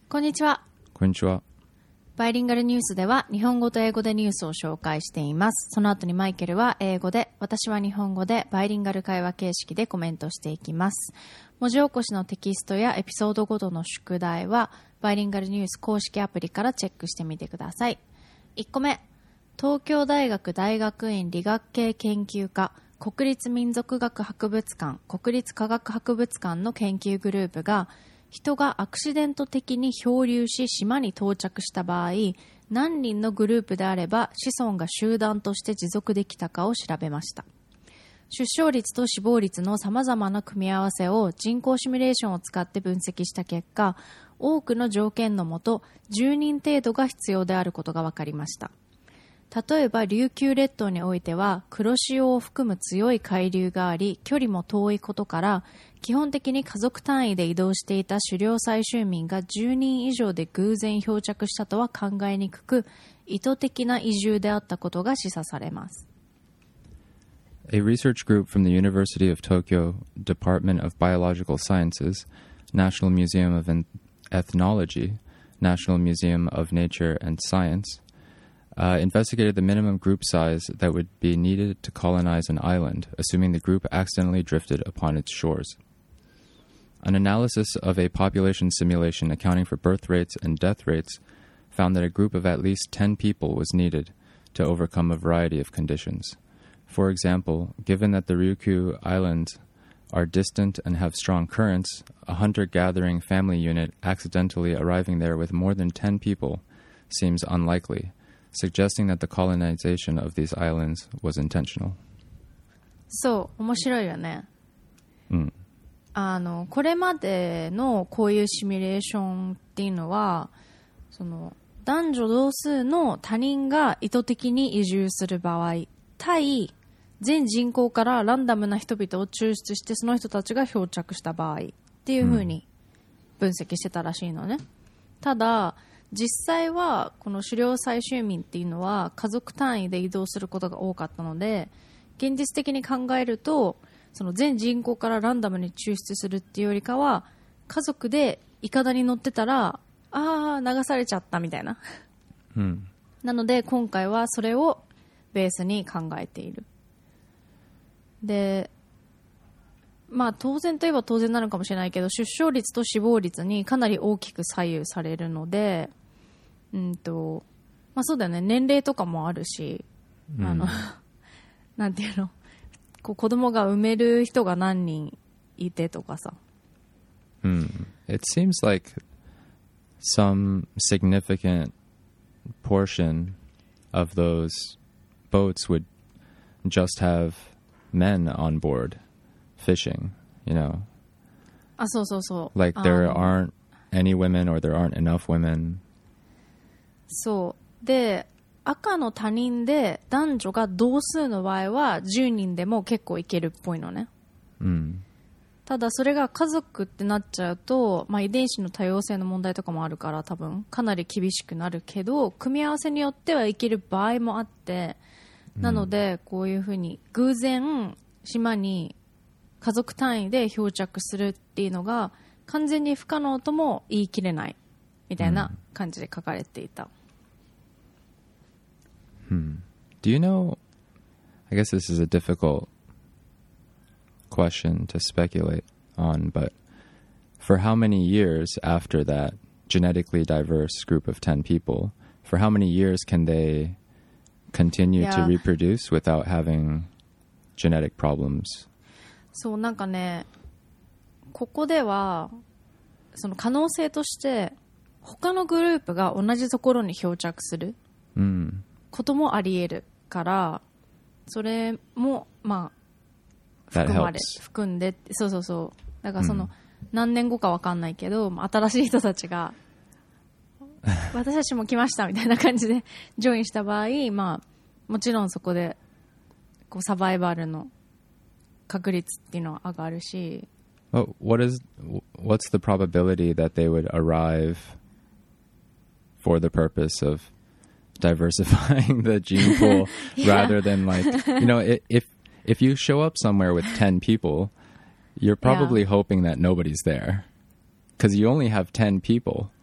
こんにちは。 こんにちは。 バイリンガルニュースでは日本語と英語でニュースを紹介しています。その後にマイケルは英語で、私は日本語でバイリンガル会話形式でコメントしていきます。文字起こしのテキストやエピソードごとの宿題はバイリンガルニュース公式アプリからチェックしてみてください。1個目、東京大学大学院理学系研究科国立民族学博物館国立科学博物館の研究グループが、人がアクシデント的に漂流し島に到着した場合、何人のグループであれば子孫が集団として持続できたかを調べました。出生率と死亡率のさまざまな組み合わせを人工シミュレーションを使って分析した結果、多くの条件のもと10人程度が必要であることが分かりました。例えば琉球列島においては黒潮を含む強い海流があり、距離も遠いことから基本的に家族単位で移動していた狩猟採集民が10人以上で偶然漂着したとは考えにくく、意図的な移住であったことが示唆されます。 A research group from the University of Tokyo Department of Biological Sciences, National Museum of Ethnology, National Museum of Nature and Science, investigated the minimum group size that would be needed to colonize an island, assuming the group accidentally drifted upon its shores. An analysis of a population simulation accounting for birth rates and death rates found that a group of at least 10 people was needed to overcome a variety of conditions. For example, given that the Ryukyu Islands are distant and have strong currents, a hunter-gathering family unit accidentally arriving there with more than 10 people seems unlikely, suggesting that the colonization of these islands was intentional. そう、面白いよね。 うん。 これまでのこういうシミュレーションっていうのは、その男女同数の他人が意図的に移住する場合、対全人口からランダムな人々を抽出してその人たちが漂着した場合っていう風に分析してたらしいのね。ただ実際はこの狩猟採集民っていうのは家族単位で移動することが多かったので、現実的に考えるとその全人口からランダムに抽出するっていうよりかは、家族でイカダに乗ってたら流されちゃったみたいな、 うん、 なので今回はそれをベースに考えている。で、まあ当然といえば当然なのかもしれないけど、出生率と死亡率にかなり大きく左右されるので、まあそうだよね、年齢とかもあるし、なんていうの、こう子供が産める人が何人いてとかさ。 It seems like some significant portion of those boats would just have men on board fishing, you know. そうそうそう。 Like there aren't any women or there aren't enough women. そうで、赤の他人で男女が同数の場合は10人でも結構いけるっぽいのね。ただそれが家族ってなっちゃうと、まあ、遺伝子の多様性の問題とかもあるから多分かなり厳しくなるけど、組み合わせによってはいける場合もあって、なのでこういうふうに偶然島に家族単位で漂着するっていうのが完全に不可能とも言い切れないみたいな感じで書かれていた。 Do you know, I guess this is a difficult question to speculate on, but for how many years after that genetically diverse group of 10 people, for how many years can they continue to reproduce without having genetic problems? そう、なんかね、ここではその可能性として他のグループが同じところに漂着することもあり得るから、それもまあ含んで、そうそうそう。だからその何年後か分かんないけど、新しい人たちが私たちも来ましたみたいな感じでジョインした場合、まあもちろんそこでこうサバイバルの確率っていうのは上がるし。 What's the probability that they would arrive for the purpose of diversifying the gene pool rather than like, you know, if you show up somewhere with 10 people, you're probably hoping that nobody's there because you only have 10 people.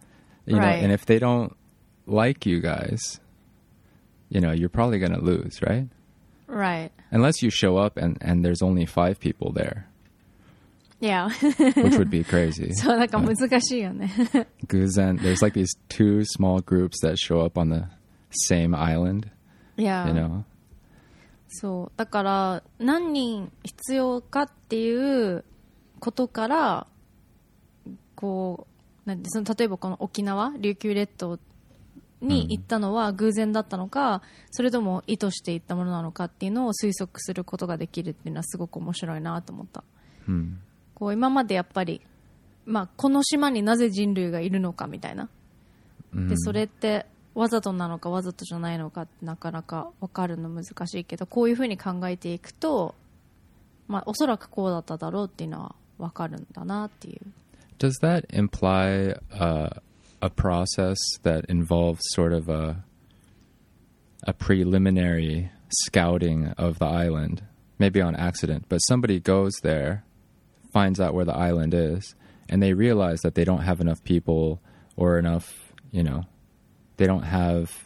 You know, Right. and if they don't like you guys, you know, you're probably going to lose, right? Right. Unless you show up and there's only 5 people there, Yeah. which would be crazy. そう、なんか難しいよね。 Because then there's like these 2 small groups that show up on the same island, Yeah. you know? そう。だから、何人必要かっていうことから、こう、なんて、その、例えばこの沖縄、琉球列島に行ったのは偶然だったのか、それとも意図して行ったものなのかっていうのを推測することができるっていうのはすごく面白いなと思った。こう今までやっぱり、まあ、この島になぜ人類がいるのかみたいな。で、それってわざとなのかわざとじゃないのかってなかなか分かるの難しいけど、こういうふうに考えていくと、まあ、おそらくこうだっただろうっていうのは分かるんだなっていう。 Does that imply a process that involves sort of a preliminary scouting of the island, maybe on accident, but somebody goes there, finds out where the island is, and they realize that they don't have enough people or enough, you know, they don't have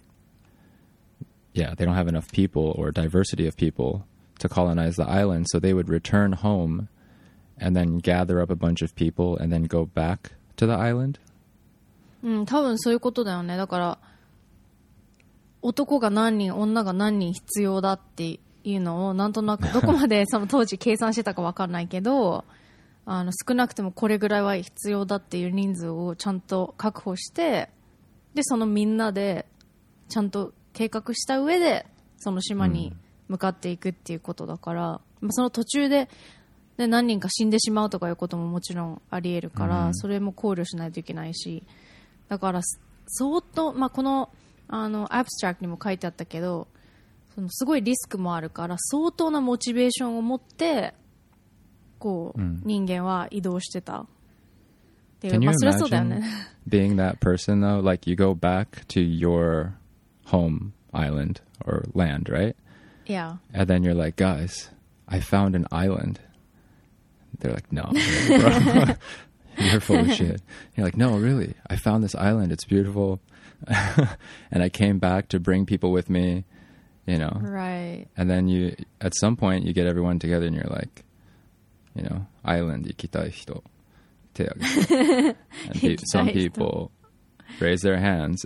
enough people or diversity of people to colonize the island, so they would return home and then gather up a bunch of people and then go back to the island? うん、多分そういうことだよね。だから、男が何人、女が何人必要だっていうのを、なんとなく、どこまでその当時計算してたか分かんないけど、少なくてもこれぐらいは必要だっていう人数をちゃんと確保して、で、そのみんなで、ちゃんと計画した上で、その島に向かっていくっていうことだから、まあ、その途中で、ね、何人か死んでしまうとかいうことももちろんあり得るから、それも考慮しないといけないし、だから相当、まあ、このアブストラクトにも書いてあったけど、そのすごいリスクもあるから相当なモチベーションを持ってこう、人間は移動してたっていう。 Can you まあそりゃそうだよね。 imagine being that person though? Like you go back to your home island or land, right? Yeah. And then you're like, guys, I found an island. They're like, no, bro. You're full of shit. You're like, no, really, I found this island. It's beautiful. And I came back to bring people with me, you know. Right. And then you, at some point, you get everyone together and you're like, you know, island ikitai hito, te agete. And some people raise their hands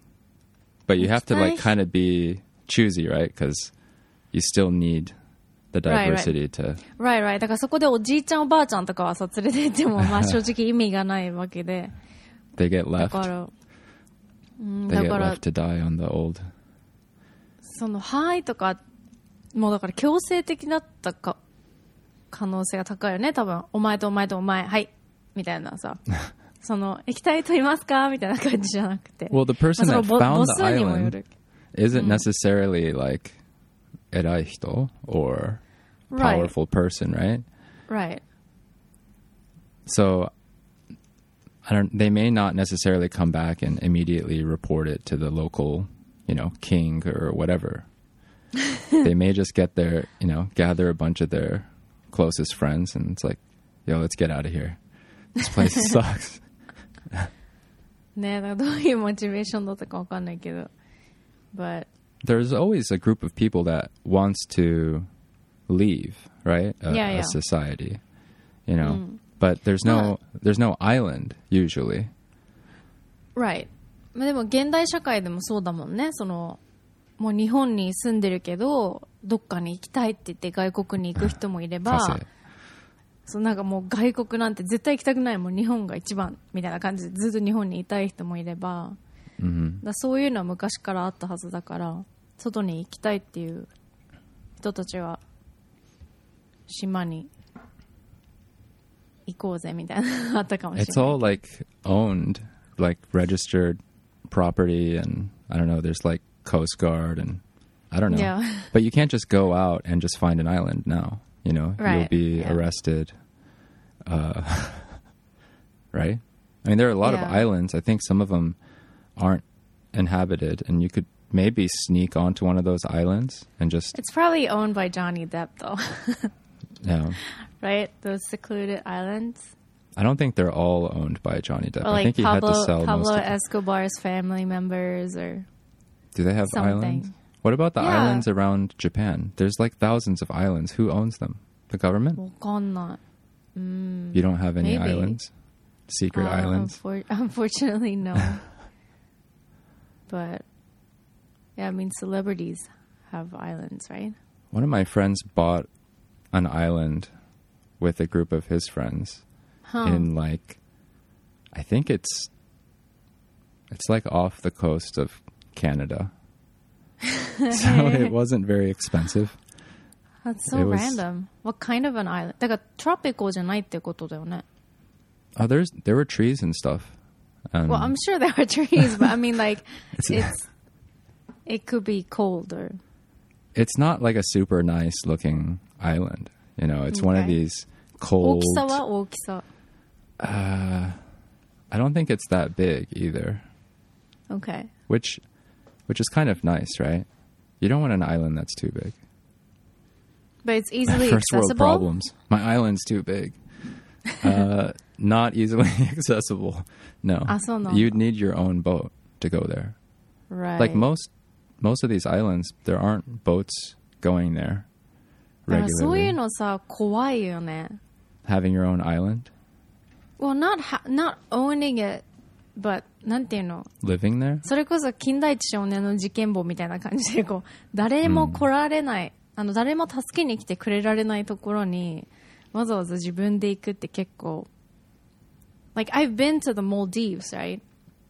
but you have to like kind of be choosy, right? Because you still need the diversity to... Right, right. だからそこでおじいちゃんおばあちゃんとかはさ、連れて行っても、まあ正直意味がないわけで。 They get left. だから、 They get left to die on the old. その、はいとか、もうだから強制的だった可能性が高いよね、多分。お前とお前とお前、はい。みたいなさ。その、液体といますかみたいな感じじゃなくて。 Well, the person that found the island isn't うん necessarily like 偉い人 or powerful person, right? Right. So they may not necessarily come back and immediately report it to the local, you know, king or whatever. They may just get there, you know, gather a bunch of their closest friends and it's like, yo, let's get out of here. This place sucks. ね、だからどういうモチベーションだったかわかんないけど。But there's always a group of people that wants to leave, right? A society, you know. But there's no island usually. Right. まあでも現代社会でもそうだもんね。そのもう日本に住んでるけどどっかに行きたいって言って外国に行く人もいれば、そうなんかもう外国なんて絶対行きたくないもん日本が一番みたいな感じでずっと日本にいたい人もいれば、だそういうのは昔からあったはずだから外に行きたいっていう人たちは島に行こうぜみたいなのあったかもしれない。 It's all like owned, like registered property, and I don't know. There's like Coast Guard, and I don't know. Yeah. But you can't just go out and just find an island now. You know, right. You'll be arrested. Right? I mean, there are a lot of islands. I think some of them aren't inhabited, and you could maybe sneak onto one of those islands and just... It's probably owned by Johnny Depp, though. Yeah. Right? Those secluded islands. I don't think they're all owned by Johnny Depp. Or I like think he had to sell Pablo most of them. Escobar's family members or Do they have something. islands? What about the Yeah. islands around Japan? There's like thousands of islands. Who owns them? The government? わかんない。 You don't have any Maybe. islands? Secret islands? Unfortunately, no. But yeah, I mean, celebrities have islands, right? One of my friends bought an island with a group of his friends in like, I think it's like off the coast of Canada. So it wasn't very expensive. That's so It was- random. What kind of an island? だから tropical じゃないってことだよね。 Oh, there were trees and stuff. Well, I'm sure there are trees, but I mean, like, it could be cold or. It's not like a super nice looking island. You know, it's one of Okay. these cold. 大きさは大きさ。 I don't think it's that big either. Okay. Which is kind of nice, right? You don't want an island that's too big. But it's easily First world accessible. problems. My island's too big. Not easily accessible. No. あ、そうなんだ。 You'd need your own boat to go there. Right. Like most of these islands, there aren't boats going there だからそういう regularly. のさ、怖いよね。 Having your own island, Well, not owning it, but なんていうの、 living there. それこそ金田一少年の事件簿みたいな感じでこう誰も来られない、誰も助けに来てくれられないところにわざわざ自分で行くって結構 Like I've been to the Maldives, right?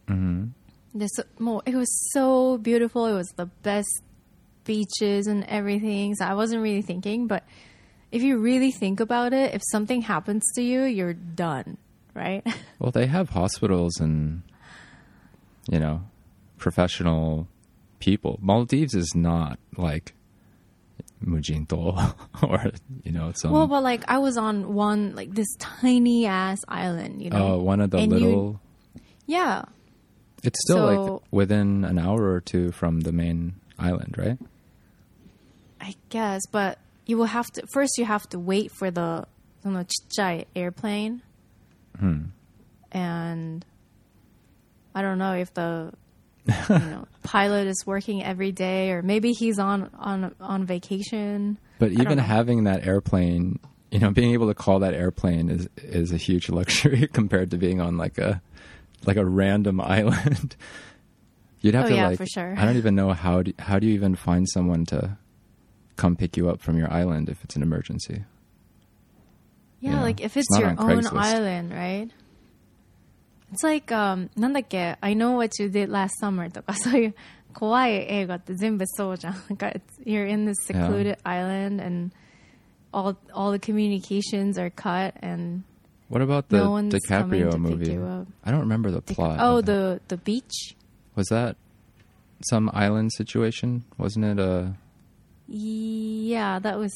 It was so beautiful. It was the best beaches and everything. So I wasn't really thinking, but if you really think about it, if something happens to you, you're done, right? Well, they have hospitals and, you know, professional people. Maldives is not like Mujinto or, you know, some... Well, but like I was on one, like this tiny ass island, you know? one of the And little... Yeah. It's still So- like within an hour or two from the main island, right? I guess, but you will have to, first you have to wait for the そのちっちゃい airplane. And I don't know if the pilot is working every day or maybe he's on vacation. But even know. having that airplane, you know, being able to call that airplane is a huge luxury compared to being on like a random island. You'd have Oh, to yeah, like, for sure. I don't even know how do you even find someone to come pick you up from your island if it's an emergency. Yeah, Yeah, like if it's it's not your on own Craigslist. island, right? It's like なんだっけ I Know What You Did Last Summer とかそういう怖い映画って全部そうじゃん。なんか you're in this secluded island and all the communications are cut and What about the no one's coming DiCaprio to pick movie? you up. I don't remember the plot. Oh, of it. the beach? Was that some island situation? Wasn't it a... Yeah, that was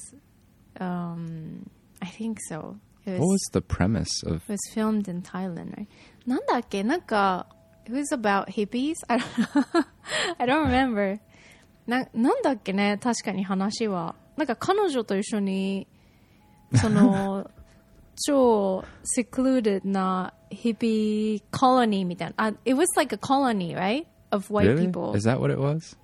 I think so. It What was the premise of... It was filmed in Thailand, right? なんだっけなんか it was about hippies? I don't remember. なんだっけね確かに話は。なんか彼女と一緒にその超 secluded な hippie colony みたいな。It was like a colony, right? Of white Really? people. Is that what it was?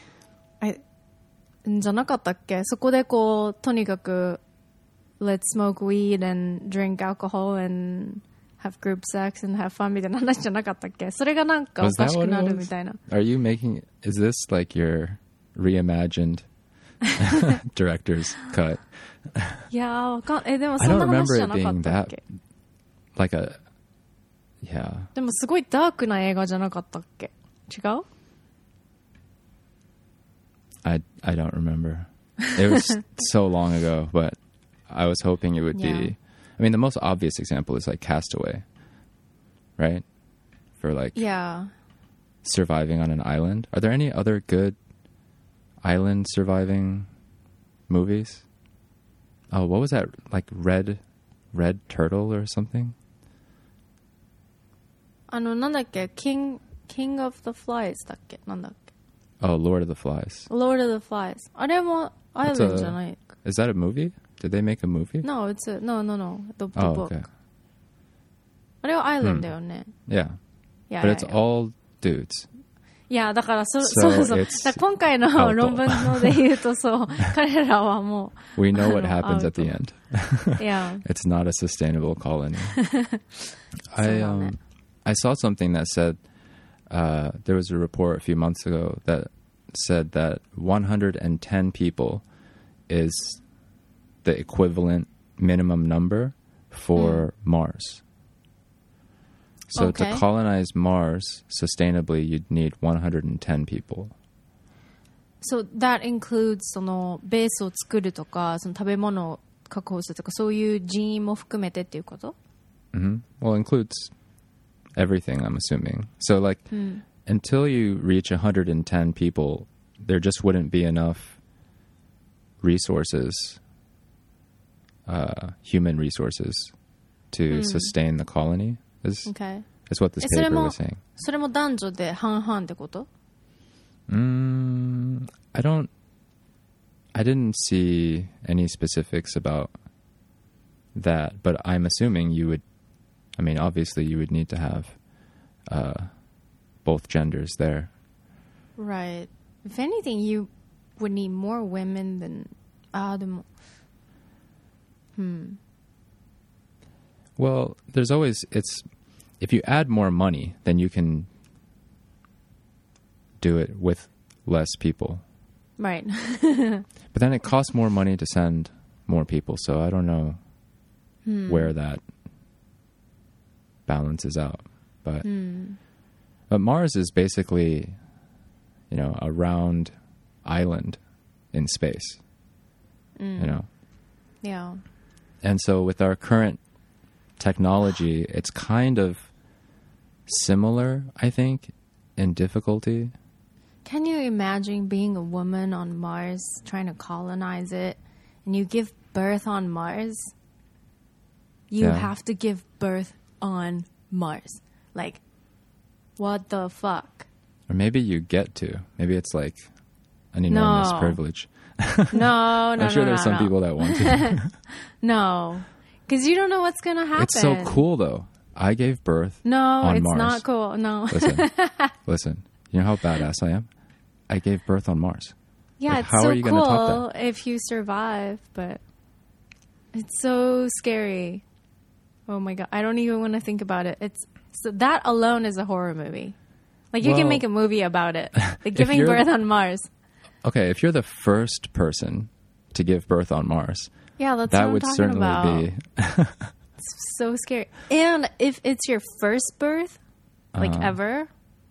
じゃなかったっけそこでこう、とにかく let's smoke weed and drink alcohol and have group sex and have fun みたいな話じゃなかったっけそれがなんかお Was か that し what く it なる was? みたいな。 Are you making... Is this like your reimagined director's cut? いやー、わかん、でも I そん don't な話 remember じゃ it なかっ being たっ that... け Like a... Yeah. でもすごいダークな映画じゃなかったっけ違う I don't remember. It was so long ago, but I was hoping it would Yeah. be... I mean, the most obvious example is like Castaway, right? For like Yeah. surviving on an island. Are there any other good island surviving movies? Oh, what was that? Like Red Turtle or something? なんだっけ King of the Flies だっけなんだっけ Oh, Lord of the Flies. Lord of the Flies あれもアイランドじゃない Is that a movie? Did they make a movie? No, it's no. The Oh, book. okay. あれはアイランドだよね。 Yeah. Yeah, But yeah, it's yeah. all dudes. いや、だからそう So そう。 it's だから今回の out. 論文ので言うとそう、彼らはもう。 We know what happens out. at the end. Yeah. It's not a sustainable colony. そうだね。 I saw something that said there was a report a few months ago that said that 110 people is the equivalent minimum number for Mars. So Okay. to colonize Mars sustainably, you'd need 110 people. So that includes そのベースを作るとか、その食べ物を確保するとか、そういう人員も含めてっていうこと？ Well, it includes everything, I'm assuming. So, like, until you reach 110 people, there just wouldn't be enough resources, human resources, to sustain the colony, is Okay. what this それ paper も was saying. それも男女で半々ってこと？ I didn't see any specifics about that, but I'm assuming obviously you would need to have both genders there. Right. If anything, you would need more women than... でも... Well, there's always... If you add more money, then you can do it with less people. Right. But then it costs more money to send more people, so I don't know where that balances out. But Mars is basically, a round island in space. Yeah. And so with our current technology, it's kind of similar, I think, in difficulty. Can you imagine being a woman on Mars, trying to colonize it, and you give birth on Mars? You have to give birth on Mars. Like, what the fuck? Or maybe you get to. Maybe it's like an enormous privilege. No, I'm sure there's some people that want to. No. Because you don't know what's going to happen. It's so cool, though. I gave birth on Mars. No, it's not cool. No. Listen. You know how badass I am? I gave birth on Mars. Yeah, like, it's how so are you gonna top cool if you survive, but it's so scary. Oh my god, I don't even want to think about it. That alone is a horror movie. Like you can make a movie about it. Like giving birth on Mars. Okay, if you're the first person to give birth on Mars, that's that what would I'm talking certainly about. be It's so scary. And if it's your first birth, like ever.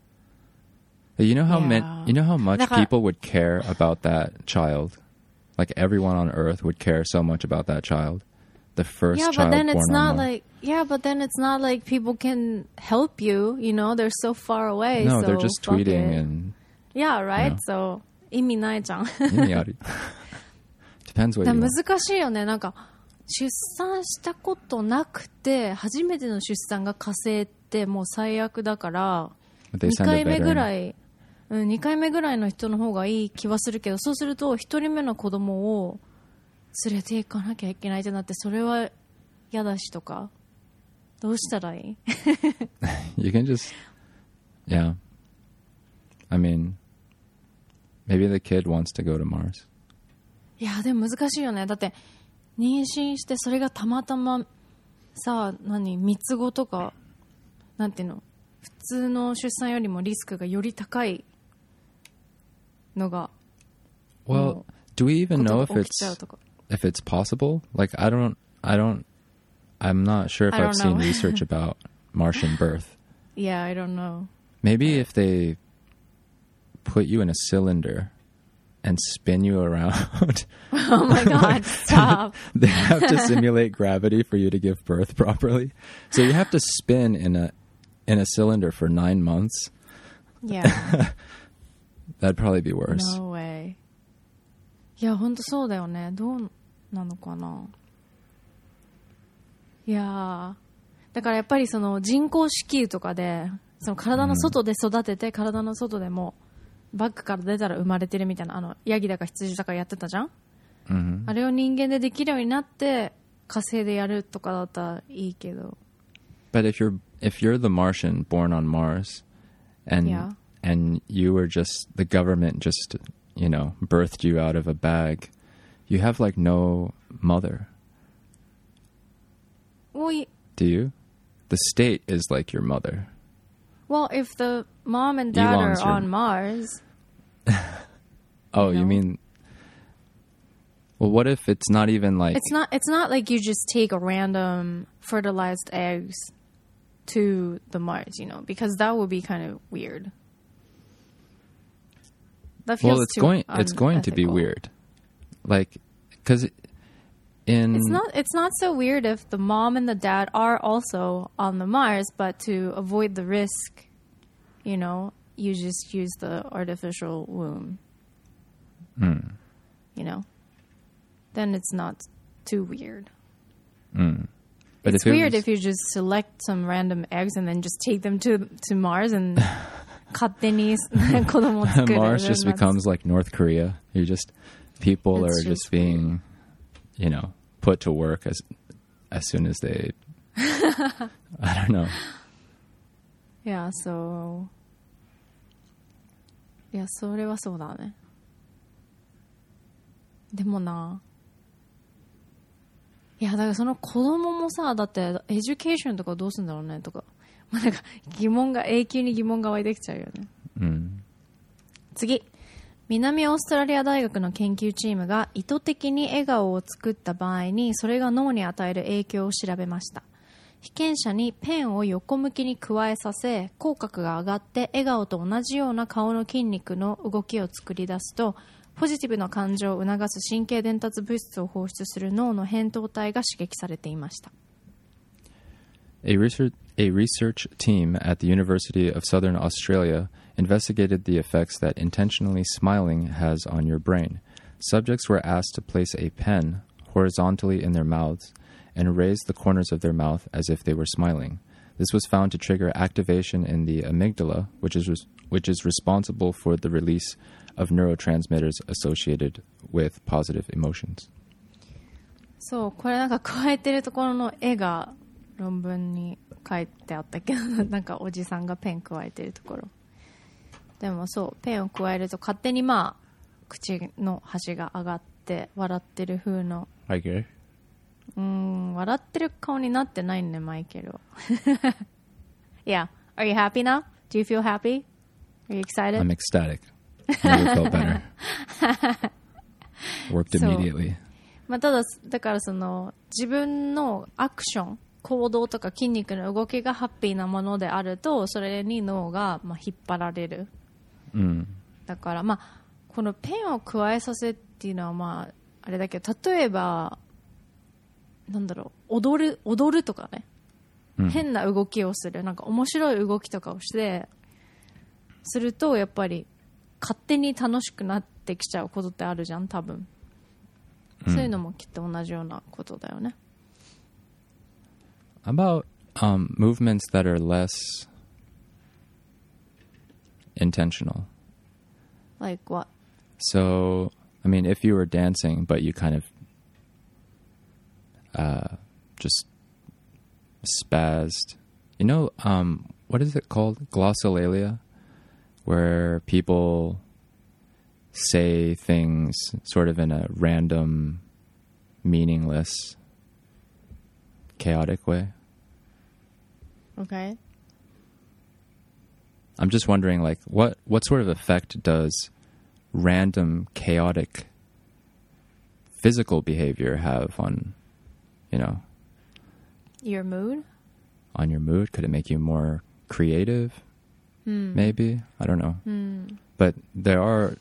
You know how much people would care about that child? Like everyone on Earth would care so much about that child. The first child but then born it's on not Mars. like but then it's not like people can help you. They're so far away. No, so they're just fuck tweeting it. and right. So 意味ないじゃん。 Depends what you want. 難しいよね。なんか出産したことなくて初めての出産が火星ってもう最悪だから They 2 send a 回目 veteran. ぐらい、2回目ぐらいの人の方がいい気はするけど、そうすると1人目の子供を連れて行かなきゃいけないってなって、それは嫌だしとか、どうしたらいい？ You can just, yeah. I mean, maybe the kid wants to go to Mars. いやでも難しいよね。だって妊娠してそれがたまたまさ、三つ子とかなんていうの、普通の出産よりもリスクがより高いのが。 Well, do we even know ことが起きちゃうとか。 if it's possible? Like I'm not sure if I don't I've seen know. research about Martian birth. Yeah, I don't know. Maybe if they put you in a cylinder and spin you around. Oh my god, stop. They have to simulate gravity for you to give birth properly. So you have to spin in a cylinder for 9 months. Yeah. That'd probably be worse. No way. いや、ほんとそうだよね。どうなのかな。いやだからやっぱりその人工子宮とかで、その体の外で育てて、体の外でもバッグから出たら生まれてるみたいな、ヤギだか羊だかやってたじゃん、あれを人間でできるようになって火星でやるとかだったらいいけど。 But if you're the Martian born on Mars, and you were just, the government just, birthed you out of a bag, you have like no mother. Well, do you? The state is like your mother. Well, if the mom and dad are on Mars. Oh, you mean? Well, what if it's not even like... It's not like you just take a random fertilized eggs to the Mars, because that would be kind of weird. That feels it's going to be weird. Like, because It's not so weird if the mom and the dad are also on the Mars, but to avoid the risk, you just use the artificial womb. Then it's not too weird. But it's weird if you just select some random eggs and then just take them to Mars and 勝手に子供を作る Mars just becomes like North Korea. People are just being, put to work as soon as they I don't know. Yeah, so いや、それはそうだね。でもな、いや、だからその子供もさ、だってエデュケーションとかどうするんだろうねとか、なんか永久に疑問が湧いてきちゃうよね。次、南オーストラリア大学の研究チームが意図的に笑顔を作った場合にそれが脳に与える影響を調べました。被験者にペンを横向きに加えさせ、口角が上がって笑顔と同じような顔の筋肉の動きを作り出すと、ポジティブな感情を促す神経伝達物質を放出する脳の扁桃体が刺激されていました。 A research team at the University of Southern Australia investigated the effects that intentionally smiling has on your brain. Subjects were asked to place a pen horizontally in their mouths and raise the corners of their mouth as if they were smiling. This was found to trigger activation in the amygdala, which is responsible for the release of neurotransmitters associated with positive emotions. そう、これなんか加えてるところの絵が論文に書いてあったけど、なんかおじさんがペン加えてるところ。でもそう、ペンを加えると勝手に口の端が上がって笑ってる風の。 Okay. 笑ってる顔になってないね、マイケルは。Yeah. Are you happy now? Do you feel happy? Are you excited? I'm ecstatic. Never felt better. Worked immediately. ただ、だから自分のアクション、行動とか筋肉の動きがハッピーなものであると、それに脳が引っ張られる。だからこのペンを加えさせっていうのはあれだけど、例えばなんだろう、踊るとかね、変な動きをする、なんか面白い動きとかをするとやっぱり勝手に楽しくなってきちゃうことってあるじゃん、多分。そういうのもきっと同じようなことだよね。 About movements that are less intentional. Like what? So, I mean, if you were dancing, but you kind of just spazzed. What is it called? Glossolalia? Where people say things sort of in a random, meaningless, chaotic way. Okay. I'm just wondering, like, what sort of effect does random, chaotic physical behavior have on, your mood? On your mood? Could it make you more creative? Maybe? I don't know. But there are,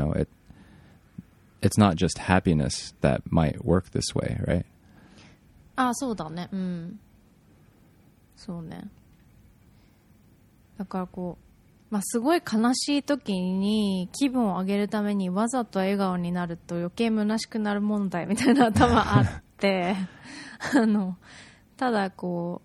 it's not just happiness that might work this way, right? あ、そうだね。そうね。だからすごい悲しい時に気分を上げるためにわざと笑顔になると余計虚しくなる問題みたいな頭あってただそ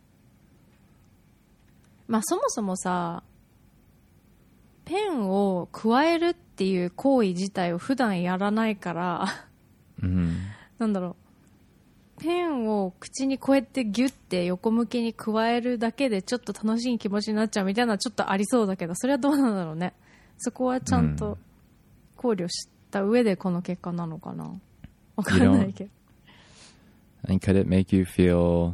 もそもさ、ペンを加えるっていう行為自体を普段やらないからなんだろう、 ペンを口にこうやってギュッて横向きに加えるだけでちょっと楽しい気持ちになっちゃうみたいなのはちょっとありそうだけど、それはどうなんだろうね。そこはちゃんと考慮した上でこの結果なのかな。わかんないけど。 And could it make you feel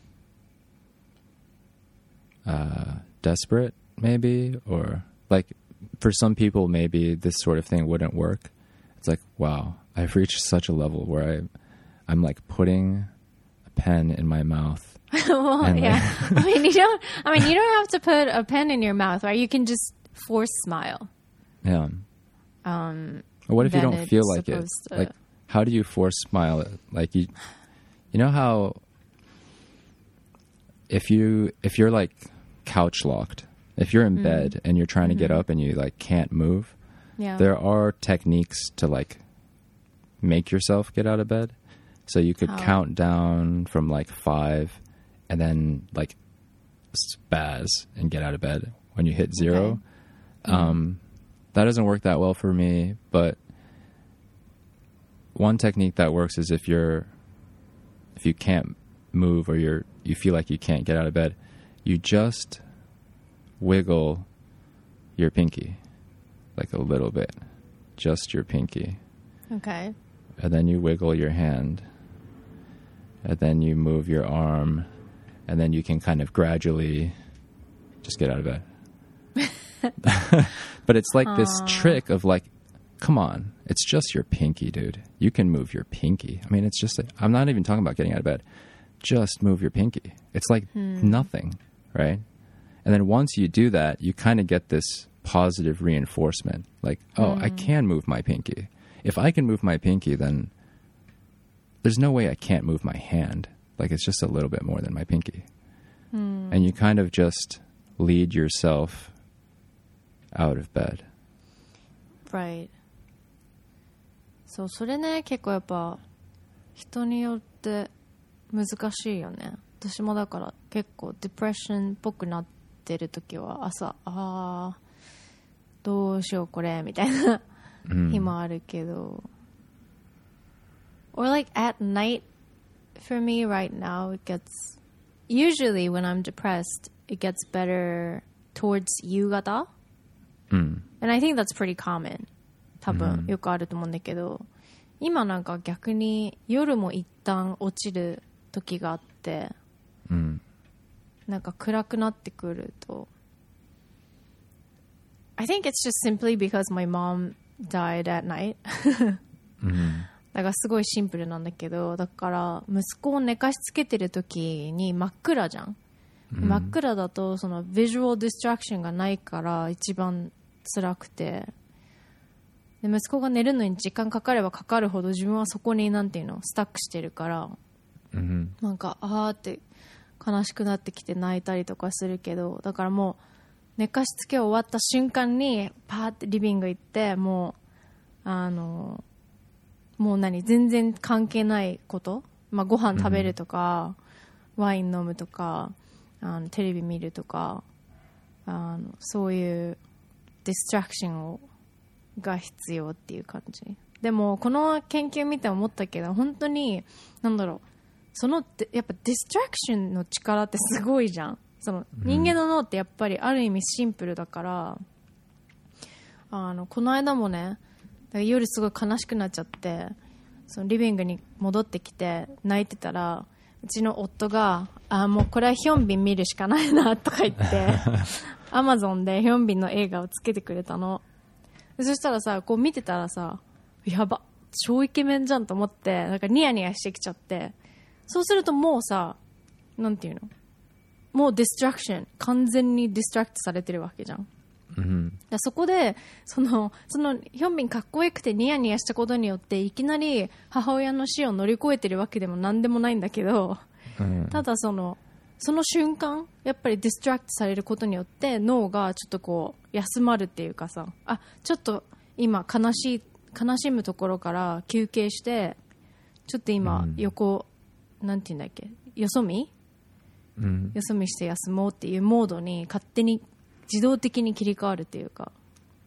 desperate, maybe? Or, like, for some people, maybe this sort of thing wouldn't work. It's like, wow, I've reached such a level where I'm like putting a pen in my mouth. Well, yeah. I mean, you don't have to put a pen in your mouth, right? You can just force smile. Yeah. What if you don't feel like it? Like, how do you force smile? Like, you know how if you're like couch locked, if you're in bed and you're trying to get up and you like can't move, there are techniques to like make yourself get out of bed. So you could count down from like 5 and then like spaz and get out of bed when you hit 0. Okay. That doesn't work that well for me, but one technique that works is if you can't move or you feel like you can't get out of bed, you just wiggle your pinky like a little bit, just your pinky. Okay. And then you wiggle your hand, and then you move your arm, and then you can kind of gradually just get out of bed. But it's like this trick of like, come on, it's just your pinky, dude. You can move your pinky. I mean, it's just, I'm not even talking about getting out of bed. Just move your pinky. It's like nothing, right? And then once you do that, you kind of get this positive reinforcement. Like, oh, I can move my pinky. If I can move my pinky, then there's no way I can't move my hand. Like, it's just a little bit more than my pinky. And you kind of just lead yourself out of bed. Right. そう、それね、結構やっぱ人によって難しいよね。私もだから結構ディプレッションっぽくなってる時は朝、どうしようこれみたいな日もあるけど、or like at night for me right now it gets, usually when I'm depressed it gets better towards 夕方、and I think that's pretty common. 多分よくあると思うんだけど、今なんか逆に夜も一旦落ちる時があって、なんか暗くなってくると、I think it's just simply because my mom died at night. だからすごいシンプルなんだけど、だから息子を寝かしつけてる時に真っ暗じゃん。真っ暗だとそのビジュアルディストラクションがないから一番辛くて、で息子が寝るのに時間かかればかかるほど自分はそこになんていうのスタックしてるから、なんかって悲しくなってきて泣いたりとかするけど、だからもう寝かしつけ終わった瞬間にパーってリビング行って、もう全然関係ないこと、まあ、ご飯食べるとか、ワイン飲むとか、テレビ見るとか、そういうディストラクションが必要っていう感じ。でもこの研究見て思ったけど、本当になんだろう、そのやっぱディストラクションの力ってすごいじゃん。その人間の脳ってやっぱりある意味シンプルだから、この間もね、夜すごい悲しくなっちゃって、そのリビングに戻ってきて泣いてたら、うちの夫がもうこれはヒョンビン見るしかないなとか言ってアマゾンでヒョンビンの映画をつけてくれたの。そしたらさ、こう見てたらさ、やば、超イケメンじゃんと思って、なんかニヤニヤしてきちゃって、そうするともうさ、なんていうの、もうディストラクション、完全にディストラクトされてるわけじゃん。だそこでそのヒョンビンかっこよくてニヤニヤしたことによっていきなり母親の死を乗り越えてるわけでもなんでもないんだけど、ただその瞬間やっぱりディストラクトされることによって脳がちょっとこう休まるっていうかさ、ちょっと今悲しむところから休憩して、ちょっと今横、なんていうんだっけ、よそ見して休もうっていうモードに勝手に自動的に切り替わるっていうか。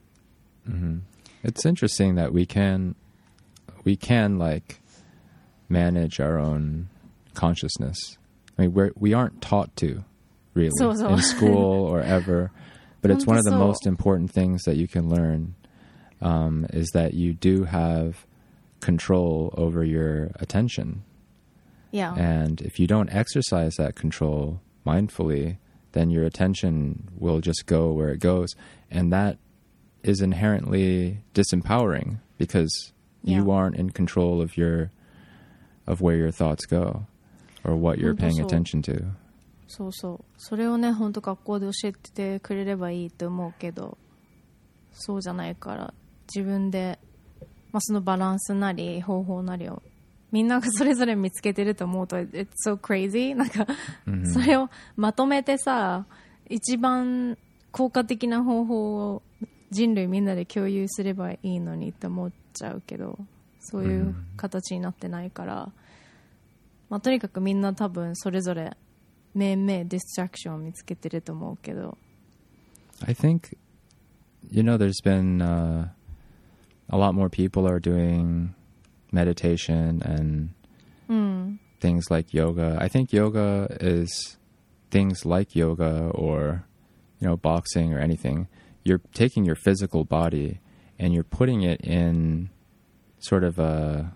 It's interesting that we can like manage our own consciousness. I mean, we aren't taught to, really, So. in school or ever. But it's one of the So. most important things that you can learn, is that you do have control over your attention. Yeah. And if you don't exercise that control mindfully, then your attention will just go where it goes. And that is inherently disempowering because you aren't in control of where your thoughts go or what you're paying attention to. そうそう。それをね、本当学校で教えてくれればいいと思うけど、そうじゃないから自分で、そのバランスなり方法なりをみんながそれぞれ見つけてると思うと It's so crazy なんか、それをまとめてさ、一番効果的な方法を人類みんなで共有すればいいのにって思っちゃうけど、そういう形になってないから、とにかくみんな多分それぞれディストラクションを見つけてると思うけど。 I think, there's been a lot more people are doing meditation and things like yoga. I think yoga is things like yoga or, boxing or anything. You're taking your physical body and you're putting it in sort of a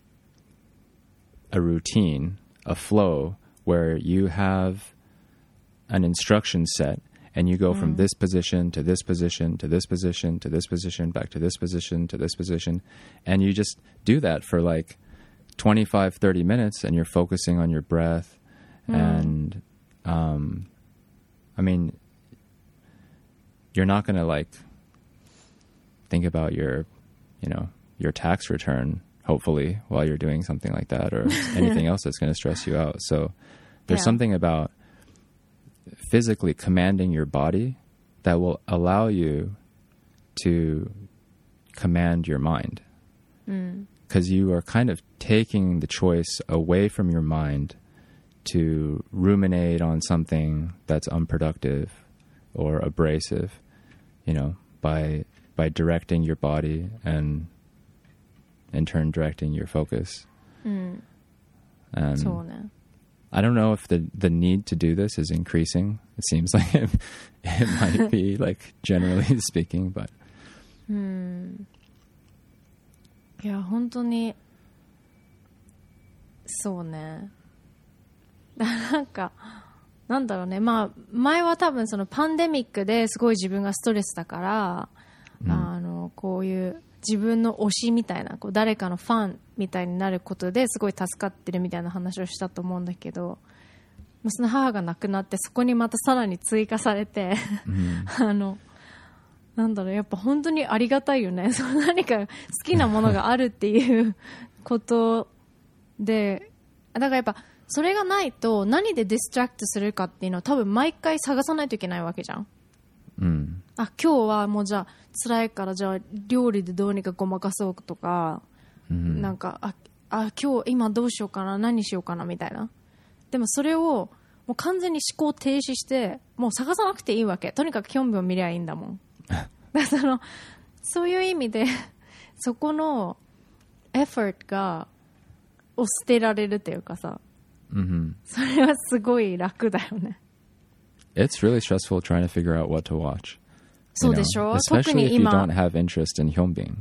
routine, a flow, where you have an instruction set and you go from this position to this position to this position to this position, back to this position to this position. And you just do that for like 25, 30 minutes and you're focusing on your breath. And, I mean, you're not going to like think about your tax return, hopefully, while you're doing something like that or anything else that's going to stress you out. So there's something about physically commanding your body that will allow you to command your mind. Because you are kind of taking the choice away from your mind to ruminate on something that's unproductive or abrasive, by directing your body and in turn directing your focus. And I don't know if the need to do this is increasing. It seems like it might be, like, generally speaking, but. いや本当にそうね。なんかなんだろうね。前は多分そのパンデミックですごい自分がストレスだから、こういう自分の推しみたいな誰かのファンみたいになることですごい助かってるみたいな話をしたと思うんだけど、その母が亡くなってそこにまたさらに追加されて、なんだろう、やっぱ本当にありがたいよね。その何か好きなものがあるっていうことで、だからやっぱそれがないと何でディストラクトするかっていうのは多分毎回探さないといけないわけじゃん。今日はもうじゃあ辛いからじゃあ料理でどうにかごまかそうとか、なんか今日今どうしようかな、何しようかなみたいな。でもそれをもう完全に思考停止してもう探さなくていいわけ。とにかく興味を見りゃいいんだもん。だからそういう意味でそこのエフォートがを捨てられるっていうかさ、それはすごい楽だよね。 It's really stressful trying to figure out what to watch. そうでしょ。 Especially if you don't have interest in Hyunbin.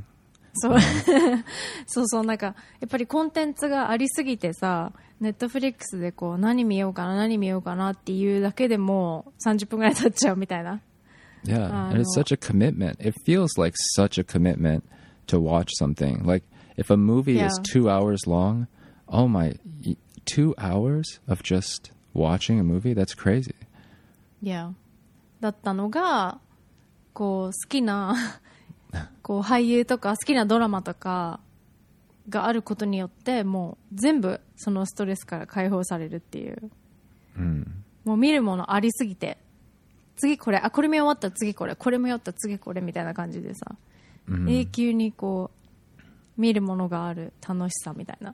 そうなんかやっぱりコンテンツがありすぎてさ、ネットフリックスで何見ようかなっていうだけでも30分ぐらい経っちゃうみたいな。 Yeah, and it's such a commitment. It feels like such a commitment to watch something. Like if a movie is 2 hours long, oh my, 2 hours of just watching a movie? That's crazy. Yeah. だったのが好きな俳優とか好きなドラマとかがあることによってもう全部そのストレスから解放されるっていう、もう見るものありすぎて次これこれ見終わったら次これこれ見終わったら次これみたいな感じでさ、永久に見るものがある楽しさみたいな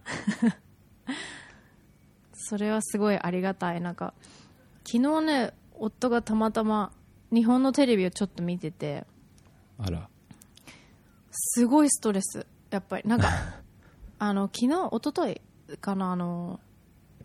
それはすごいありがたい。なんか昨日ね、夫がたまたま日本のテレビをちょっと見てて、 あらすごいストレスやっぱりなんか昨日一昨日かな、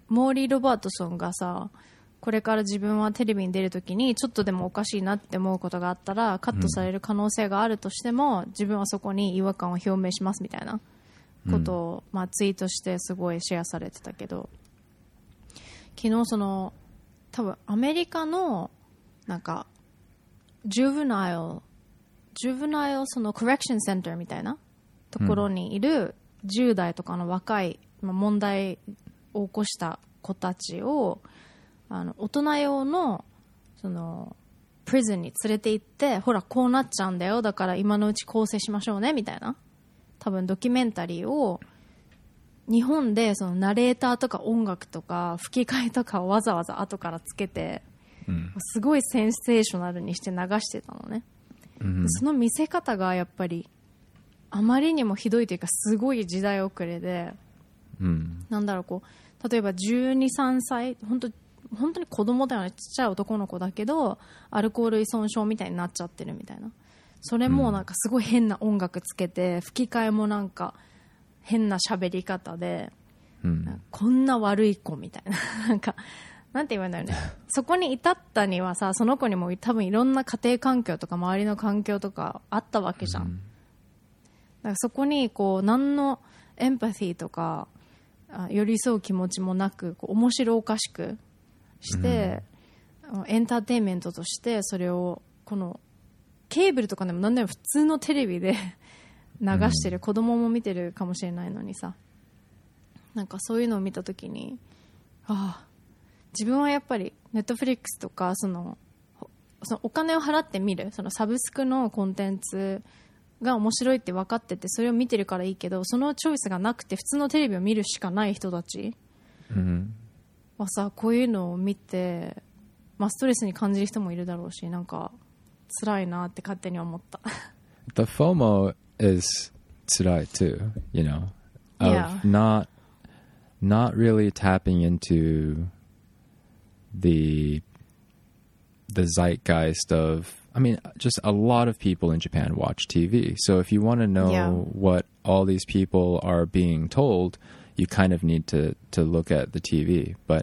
モーリー・ロバートソンがさ、これから自分はテレビに出るときにちょっとでもおかしいなって思うことがあったらカットされる可能性があるとしても、自分はそこに違和感を表明しますみたいなことを、まあ、ツイートしてすごいシェアされてたけど、昨日その多分アメリカのなんかジュブナイルそのコレクションセンターみたいなところにいる10代とかの若い、まあ、問題を起こした子たちを大人用のそのプリズンに連れて行って、ほらこうなっちゃうんだよ、だから今のうち更生しましょうねみたいな、多分ドキュメンタリーを日本でそのナレーターとか音楽とか吹き替えとかをわざわざ後からつけて、すごいセンセーショナルにして流してたのね、その見せ方がやっぱりあまりにもひどいというか、すごい時代遅れで、なんだろう、こう例えば12、13歳本当に子供だよね、ちっちゃい男の子だけどアルコール依存症みたいになっちゃってるみたいな、それもなんかすごい変な音楽つけて、吹き替えもなんか変な喋り方で、こんな悪い子みたいななんかなんて言うんだよねそこに至ったにはさ、その子にも多分いろんな家庭環境とか周りの環境とかあったわけじゃん、だからそこにこう何のエンパシーとか寄り添う気持ちもなく、こう面白おかしくして、エンターテインメントとしてそれをこのケーブルとかでも何でも普通のテレビで流してる、子供も見てるかもしれないのにさ、なんかそういうのを見たときに、自分はやっぱりネットフリックスとかそのお金を払って見るそのサブスクのコンテンツが面白いって分かっててそれを見てるからいいけど、そのチョイスがなくて普通のテレビを見るしかない人たちはさ、こういうのを見て、まあ、ストレスに感じる人もいるだろうし、なんか辛いなって勝手に思った。 The FOMO is 辛い too, you know, of Yeah. not really tapping into the zeitgeist of, I mean, just a lot of people in Japan watch TV. So if you want to know what all these people are being told, you kind of need to look at the TV. But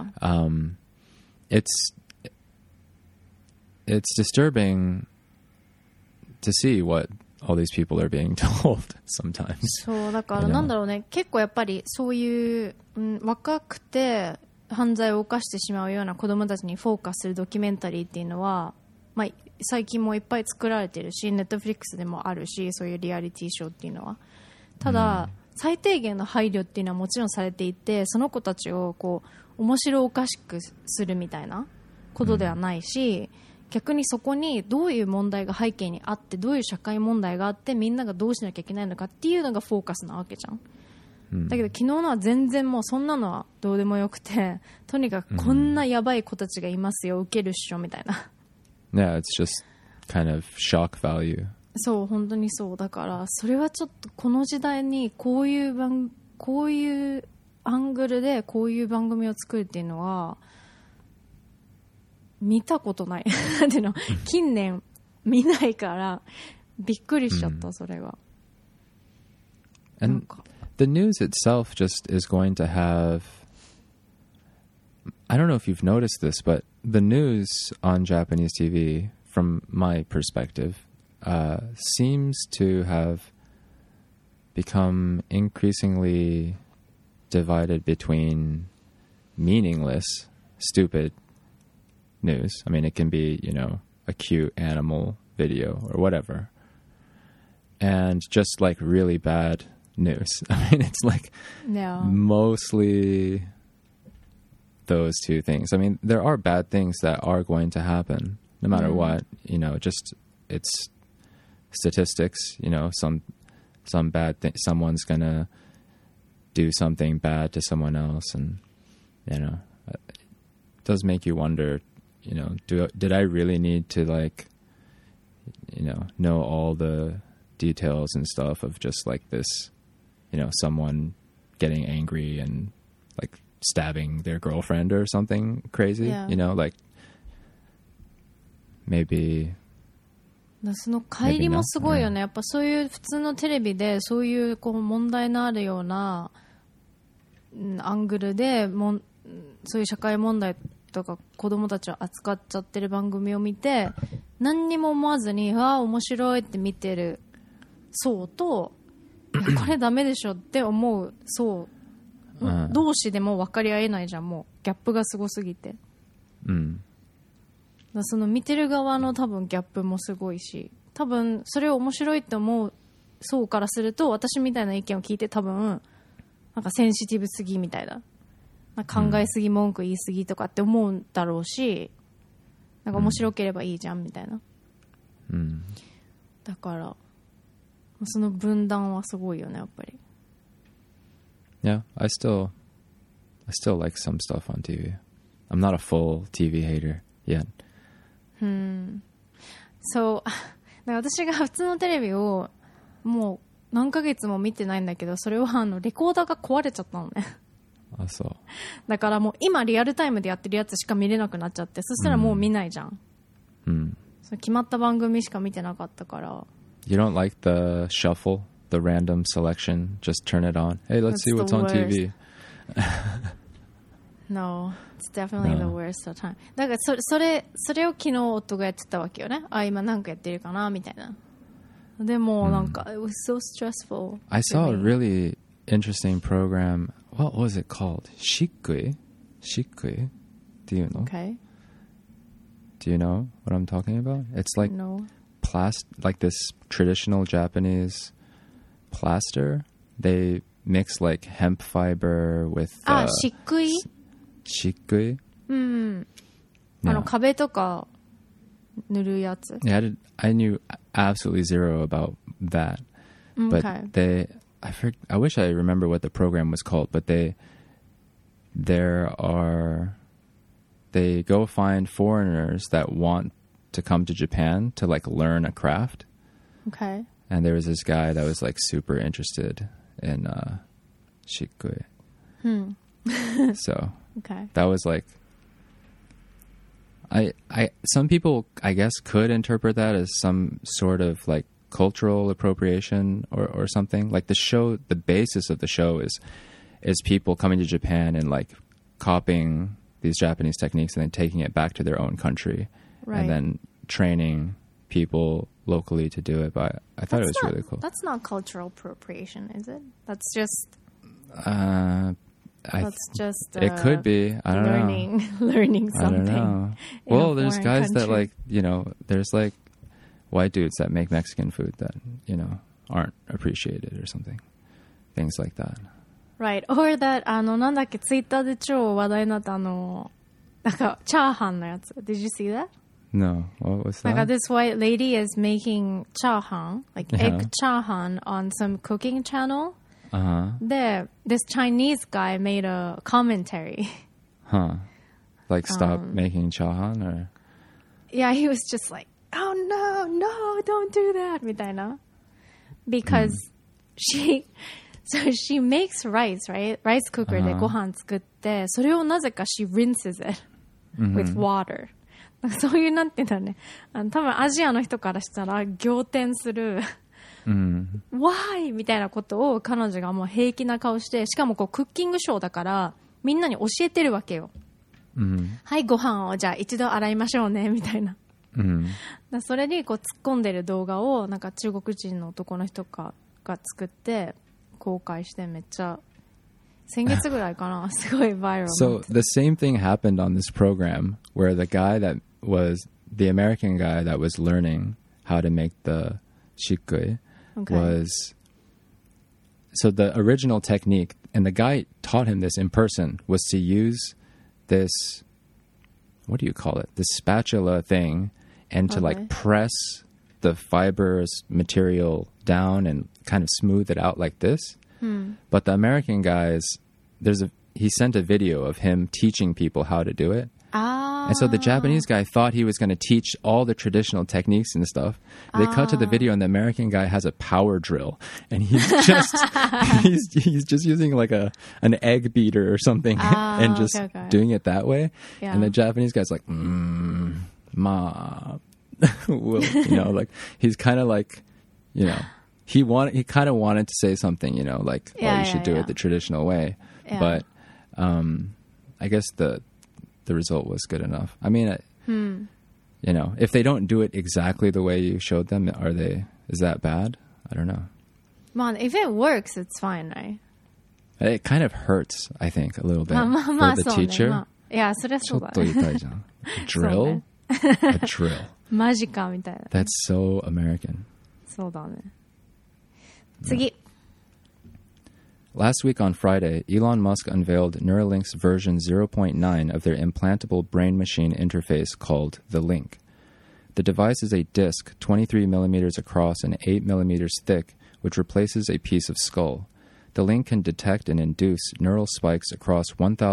it's disturbing to see what all these people are being told sometimes. そうだからなんだろうね、結構やっぱりそういう、若くて犯罪を犯してしまうような子供たちにフォーカスするドキュメンタリーっていうのは、まあ、最近もいっぱい作られてるし、ネットフリックスでもあるし、そういうリアリティショーっていうのは。ただ、最低限の配慮っていうのはもちろんされていて、その子たちをこう面白おかしくするみたいなことではないし、逆にそこにどういう問題が背景にあって、どういう社会問題があってみんながどうしなきゃいけないのかっていうのがフォーカスなわけじゃん。だけど昨日のは全然もうそんなのはどうでもよくて、とにかくこんなやばい子たちがいますよ、受けるっしょみたいな。 Yeah, it's just kind of shock value. そう、本当にそう。だからそれはちょっとこの時代にこういうアングルでこういう番組を作るっていうのは見たことないっていうの近年見ないからびっくりしちゃった、それが。 And the news itself just is going to have, I don't know if you've noticed this, but the news on Japanese TV, from my perspective, seems to have become increasingly divided between meaningless, stupid news. I mean, it can be, you know, a cute animal video or whatever, and just like really bad news. I mean, it's like mostly those two things. I mean, there are bad things that are going to happen no matter what, you know, just it's statistics, you know, some bad thing, someone's gonna do something bad to someone else, and you know, it does make you wonder, you know, did I really need to, like, you know all the details and stuff of just like this, you know, someone getting angry and like stabbing their girlfriend or something crazy, you know, like maybe その乖離もすごいよね。やっぱそういう普通のテレビでそういうこう問題のあるようなアングルでそういう社会問題とか子供たちを扱っちゃってる番組を見て何にも思わずに面白いって見てる層といやこれダメでしょって思う層同士でも分かり合えないじゃん。もうギャップがすごすぎて、だその見てる側の多分ギャップもすごいし、多分それを面白いって思う層からすると私みたいな意見を聞いて多分なんかセンシティブすぎみたいな、なんか考えすぎ文句言いすぎとかって思うんだろうし、なんか面白ければいいじゃんみたいな、だからその分断はすごいよねやっぱり。 Yeah, I still like some stuff on TV. I'm not a full TV hater yet. そうだから私が普通のテレビをもう何ヶ月も見てないんだけど、それはレコーダーが壊れちゃったのね。 あ、そう。 だからもう今リアルタイムでやってるやつしか見れなくなっちゃって、そしたらもう見ないじゃん。その決まった番組しか見てなかったから。 You don't like the shuffle, the random selection? Just turn it on. Hey, let's see what's on TV. No, it's definitely the worst of time. だからそれを昨日夫がやってたわけよね。あ、今なんかやってるかなみたいな。でもなんか、it was so stressful. I saw a really interesting program. What was it called? Shikui? Shikui? Do you know? Okay. Do you know what I'm talking about? It's like no. Like this traditional Japanese plaster. They mix like hemp fiber with しっくい shikui. 壁とか塗るやつ。 Yeah, I knew absolutely zero about that. But Okay. I wish I remember what the program was called, but they go find foreigners that want to come to Japan to like learn a craft. Okay. And there was this guy that was like super interested in shikui. So Okay. that was like some people I guess could interpret that as some sort of like cultural appropriation or something. Like the basis of the show is people coming to Japan and like copying these Japanese techniques and then taking it back to their own country, Right. and then training people locally to do it. But I thought it was really cool. That's not cultural appropriation, is it? That's just it could be. I don't know. Learning something. I don't know. In Well, a there's foreign guys that country. like, there's like white dudes that make Mexican food that, aren't appreciated or something. Things like that. Right. Or that なんだっけツイッターで超話題になったなんかチャーハンのやつ。Did you see that? No. What was なんか that? this white lady is making チャーハン like Yeah. egg チャーハン on some cooking channel. Uh-huh. で this Chinese guy made a commentary. Huh. Like stop making chahan or? Yeah, he was just like, oh no, don't do that みたいな。Because she makes rice, right? Rice cooker でご飯作って、それをなぜか she rinses it with water. なんかそういうなんていうんだろうね。多分アジアの人からしたら仰天するWhy? みたいなことを彼女がもう平気な顔して、しかもこうクッキングショーだからみんなに教えてるわけよ。はい、ご飯をじゃあ一度洗いましょうねみたいな。だそれにこう突っ込んでる動画をなんか中国人の男の人が作って公開して、めっちゃ先月ぐらいかなすごいバイラル。 So the same thing happened on this program where the American guy that was learning how to make the shikui was, so the original technique, and the guy taught him this in person, was to use this, what do you call it? This spatula thing, and to like press the fibrous material down and kind of smooth it out like this. But the American guys, he sent a video of him teaching people how to do it. And so the Japanese guy thought he was going to teach all the traditional techniques and stuff. They cut to the video, and the American guy has a power drill, and he's just he's just using like an egg beater or something, and just doing it that way. Yeah. And the Japanese guy's like, ma, well, like he's kind of like, he kind of wanted to say something, like, you should do it the traditional way, but. I guess the result was good enough. I mean, you know, if they don't do it exactly the way you showed them, is that bad? I don't know. Man, if it works, it's fine, right? It kind of hurts, I think, a little bit for the そうね teacher. いや、そりゃそうだちょっと痛いじゃん。drill? A drill. マジかみたいな。 That's so American. そうだね。次。 Last week on Friday, Elon Musk unveiled Neuralink's version 0.9 of their implantable brain-machine interface called the Link. The device is a disc 23 millimeters across and 8 millimeters thick, which replaces a piece of skull. The Link can detect and induce neural spikes across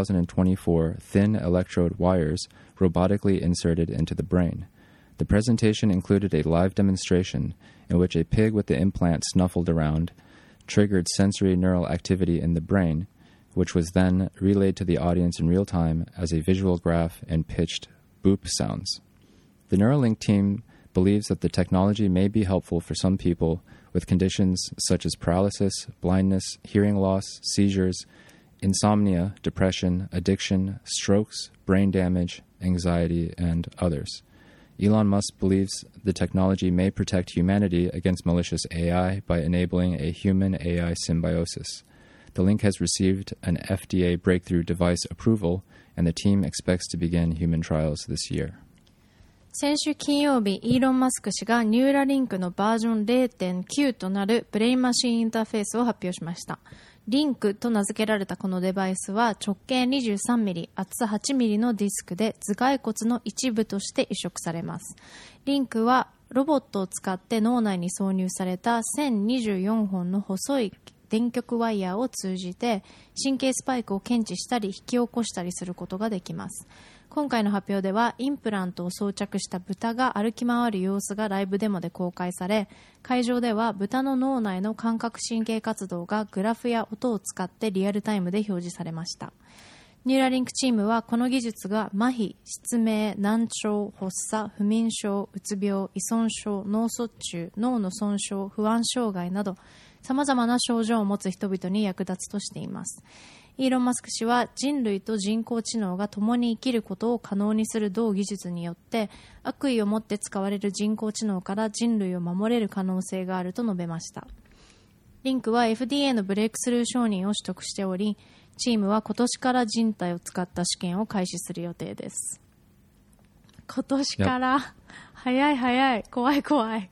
1,024 thin electrode wires robotically inserted into the brain. The presentation included a live demonstration in which a pig with the implant snuffled around, triggered sensory neural activity in the brain, which was then relayed to the audience in real time as a visual graph and pitched boop sounds. The Neuralink team believes that the technology may be helpful for some people with conditions such as paralysis, blindness, hearing loss, seizures, insomnia, depression, addiction, strokes, brain damage, anxiety, and others. Elon Musk believes the technology may protect humanity against malicious AI by enabling a human-AI symbiosis. The Link has received an FDA breakthrough device approval, and the team expects to begin human trials this year. 先週金曜日、イーロン・マスク氏がニューラリンクのバージョン 0.9 となるブレインマシンインターフェースを発表しました。リンクと名付けられたこのデバイスは直径23ミリ、厚さ8ミリのディスクで頭蓋骨の一部として移植されます。リンクはロボットを使って脳内に挿入された1024本の細い電極ワイヤーを通じて神経スパイクを検知したり引き起こしたりすることができます。今回の発表ではインプラントを装着した豚が歩き回る様子がライブデモで公開され、会場では豚の脳内の感覚神経活動がグラフや音を使ってリアルタイムで表示されました。ニューラリンクチームはこの技術が麻痺、失明、難聴、発作、不眠症、うつ病、依存症、脳卒中、脳の損傷、不安障害など様々な症状を持つ人々に役立つとしています。イーロン・マスク氏は人類と人工知能が共に生きることを可能にする同技術によって悪意を持って使われる人工知能から人類を守れる可能性があると述べました。リンクは FDA のブレイクスルー承認を取得しており、チームは今年から人体を使った試験を開始する予定です。今年から、早い早い、怖い怖い。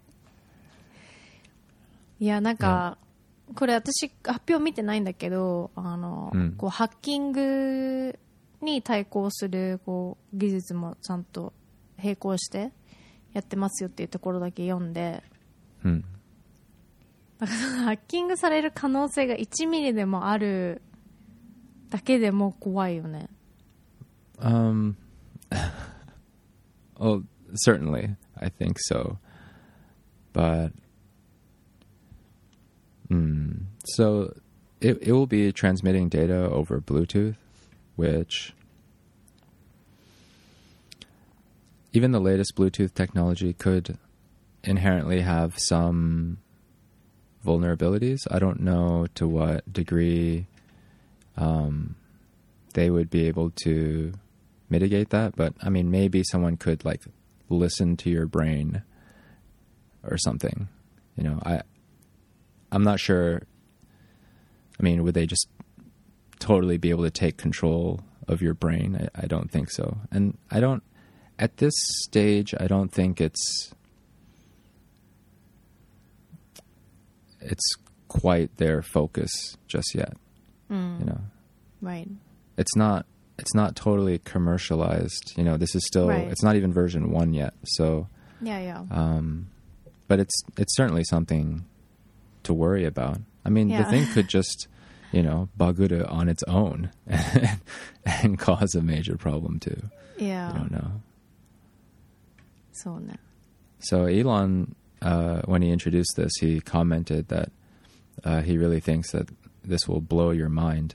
いや、なんか、これ私発表見てないんだけど、こうハッキングに対抗するこう技術もちゃんと並行してやってますよっていうところだけ読んで、だからハッキングされる可能性が1ミリでもあるだけでも怖いよね。 Well, certainly, I think so. But so it will be transmitting data over Bluetooth, which even the latest Bluetooth technology could inherently have some vulnerabilities. I don't know to what degree they would be able to mitigate that, but I mean, maybe someone could like listen to your brain or something. You know, I'm not sure. I mean, would they just totally be able to take control of your brain? I don't think so. And I don't, at this stage, I don't think it's quite their focus just yet. You know, right. It's not totally commercialized. You know, this is still, it's not even version 1 yet. So, yeah. But it's certainly something to worry about. I mean, the thing could just, you know, bagura on its own and cause a major problem too. Yeah. I don't know. So Elon, when he introduced this, he commented that he really thinks that this will blow your mind.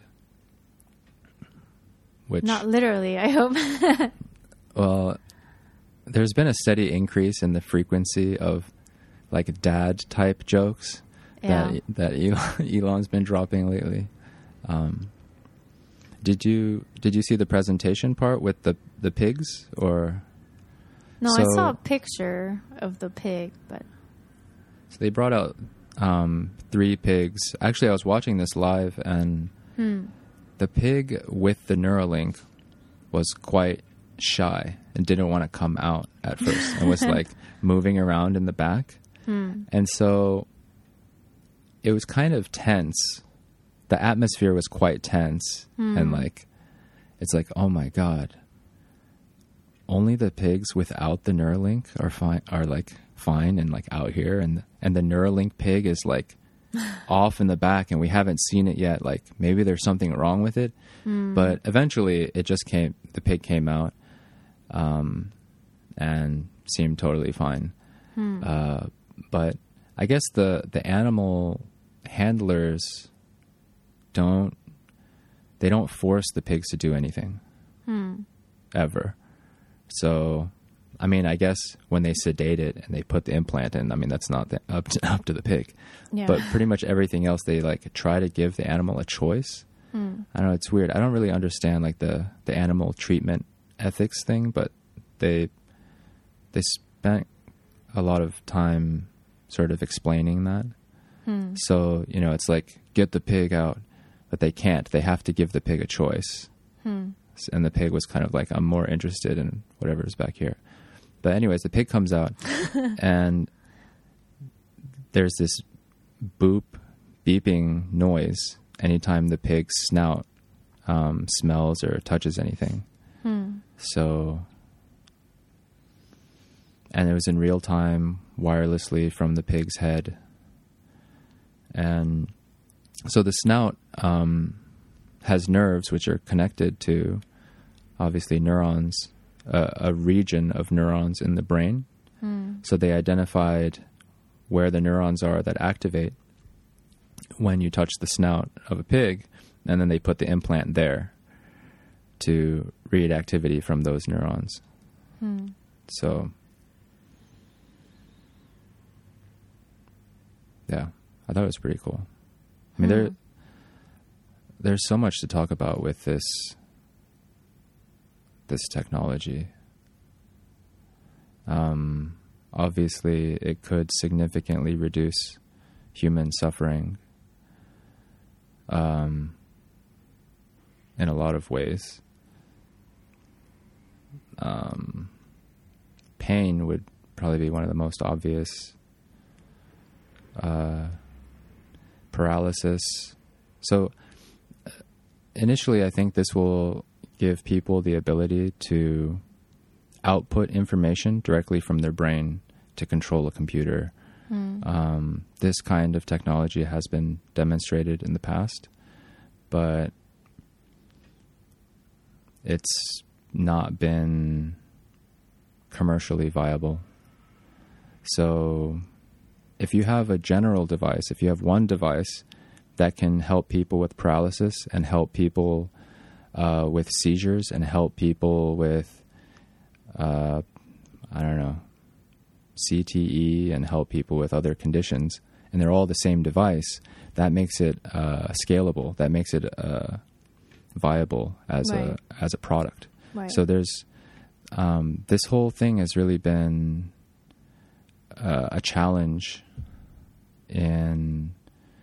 Which, not literally, I hope. Well, there's been a steady increase in the frequency of like dad type jokes that Elon's been dropping lately. Did you see the presentation part with the pigs or? No, I saw a picture of the pig, but so they brought out 3 pigs. Actually, I was watching this live, and the pig with the Neuralink was quite shy and didn't want to come out at first, and was like moving around in the back, and so it was kind of tense. The atmosphere was quite tense, and like, it's like, oh my God, only the pigs without the Neuralink are fine and like out here, and the Neuralink pig is like off in the back, and we haven't seen it yet. Like, maybe there's something wrong with it, but eventually the pig came out, and seemed totally fine. But I guess the animal handlers don't force the pigs to do anything ever. So, I mean, I guess when they sedate it and they put the implant in, I mean, that's not up to the pig. Yeah. But pretty much everything else, they like try to give the animal a choice. I don't know, it's weird. I don't really understand like the animal treatment ethics thing, but they spent a lot of time sort of explaining that. So, you know, it's like, get the pig out, but they can't. They have to give the pig a choice. And the pig was kind of like, I'm more interested in whatever's back here. But anyways, the pig comes out and there's this beeping noise anytime the pig's snout smells or touches anything. So, and it was in real time, wirelessly from the pig's head. And so the snout has nerves which are connected to, obviously, neurons, a region of neurons in the brain. So they identified where the neurons are that activate when you touch the snout of a pig, and then they put the implant there to read activity from those neurons. So, yeah, I thought it was pretty cool. I mean, there's so much to talk about with this technology. Obviously, it could significantly reduce human suffering in a lot of ways. Pain would probably be one of the most obvious. Paralysis. So initially, I think this will give people the ability to output information directly from their brain to control a computer. This kind of technology has been demonstrated in the past, but it's not been commercially viable. So if you have a general device, if you have one device that can help people with paralysis and help people with seizures and help people with, CTE and help people with other conditions, and they're all the same device, that makes it scalable. That makes it viable as a product. Right. So there's this whole thing has really been a challenge in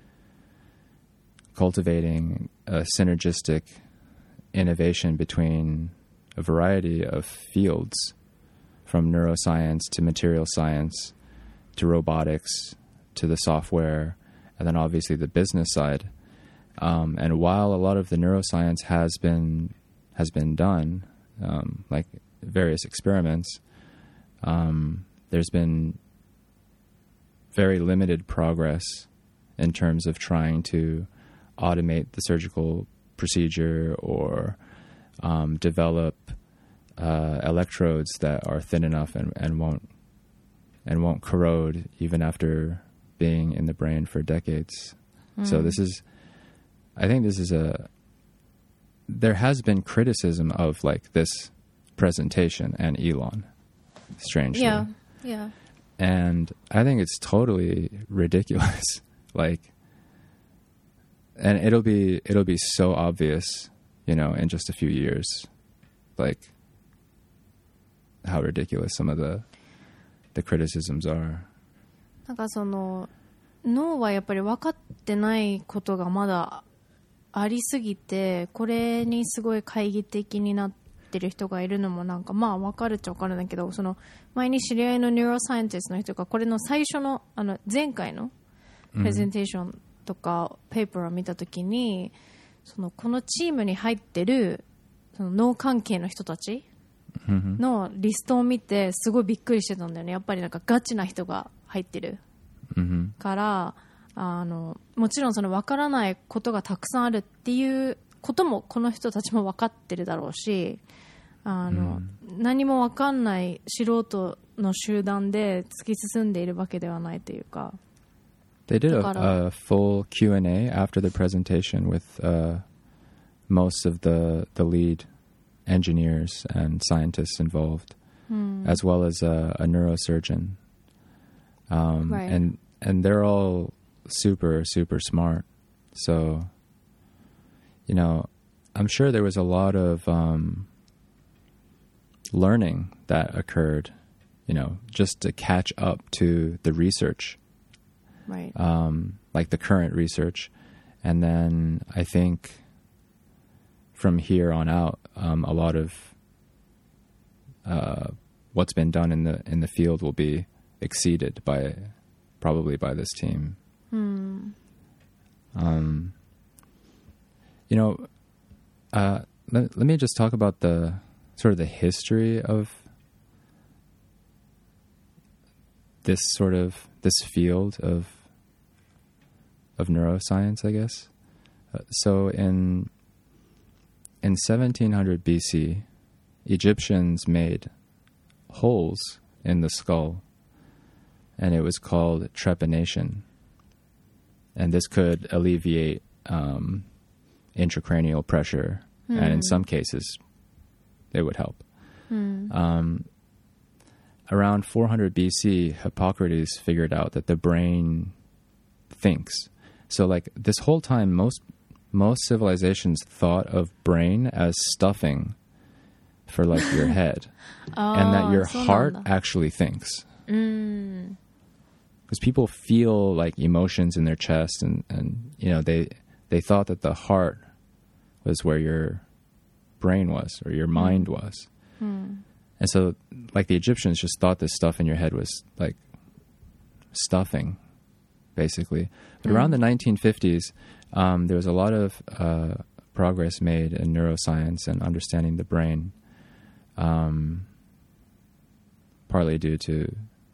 cultivating a synergistic innovation between a variety of fields, from neuroscience to material science to robotics to the software, and then obviously the business side. And while a lot of the neuroscience has been done, like various experiments, there's been very limited progress in terms of trying to automate the surgical procedure or develop electrodes that are thin enough and won't corrode even after being in the brain for decades. So I think there has been criticism of like this presentation and Elon, strangely. Yeah. And I think it's totally ridiculous. Like, and it'll be so obvious, in just a few years. Like how ridiculous some of the criticisms are. なんかその脳はやっぱり分かってないことがまだありすぎて、これにすごい懐疑的になってる人がいるのもなんかまあ分かるっちゃ分かるんだけど、その前に知り合いのニューロサイエンティストの人がこれの最初の前回のプレゼンテーションとかペーパーを見たときに、このチームに入ってるその脳関係の人たちのリストを見てすごいびっくりしてたんだよね。やっぱりなんかガチな人が入ってるから、もちろんその分からないことがたくさんあるっていうこともこの人たちも分かってるだろうし、何も分かんない素人の集団で突き進んでいるわけではないというか。 They did a full Q&A after the presentation with most of the lead engineers and scientists involved, as well as a neurosurgeon. Right. And they're all super, super smart. So, I'm sure there was a lot of learning that occurred, just to catch up to the research. Right. Like the current research. And then I think from here on out, a lot of what's been done in the field will be exceeded probably by this team. Let me just talk about the sort of the history of this field of neuroscience, I guess. So in 1700 BC, Egyptians made holes in the skull, and it was called trepanation. And this could alleviate intracranial pressure, and in some cases, it would help. Around 400 BC, Hippocrates figured out that the brain thinks. So, like, this whole time, most civilizations thought of brain as stuffing for, like, your head, and that your heart actually thinks. Because people feel, like, emotions in their chest, and they thought that the heart was where your brain was, or your mind was. And so, like, the Egyptians just thought this stuff in your head was, like, stuffing, basically. But around the 1950s, there was a lot of progress made in neuroscience and understanding the brain, partly due to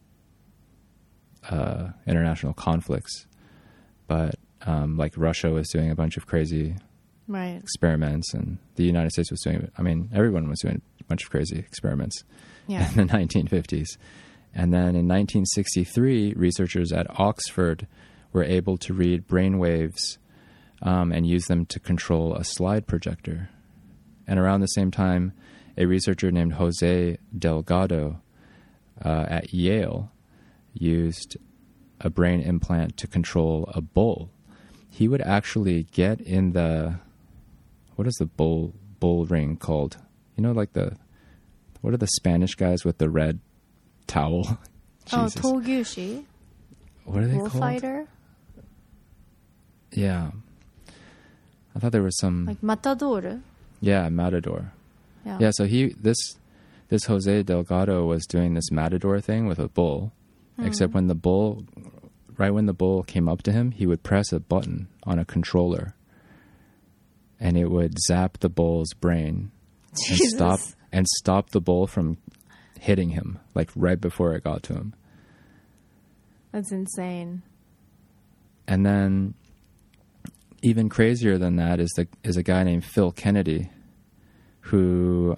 international conflicts. But, like, Russia was doing a bunch of crazy experiments, and the United States was doing, everyone was doing a bunch of crazy experiments in the 1950s. And then in 1963, researchers at Oxford were able to read brain waves and use them to control a slide projector. And around the same time, a researcher named Jose Delgado at Yale used a brain implant to control a bull. He would actually get in what is the bull ring called? Like what are the Spanish guys with the red towel? Jesus. Togyushi? What are they called? Bullfighter? Yeah. I thought there was some... Like matador? Yeah, matador. Yeah, so this Jose Delgado was doing this matador thing with a bull, except when the bull came up to him, he would press a button on a controller, and it would zap the bull's brain and stop the bull from hitting him, like right before it got to him. That's insane. And then, even crazier than that is a guy named Phil Kennedy, who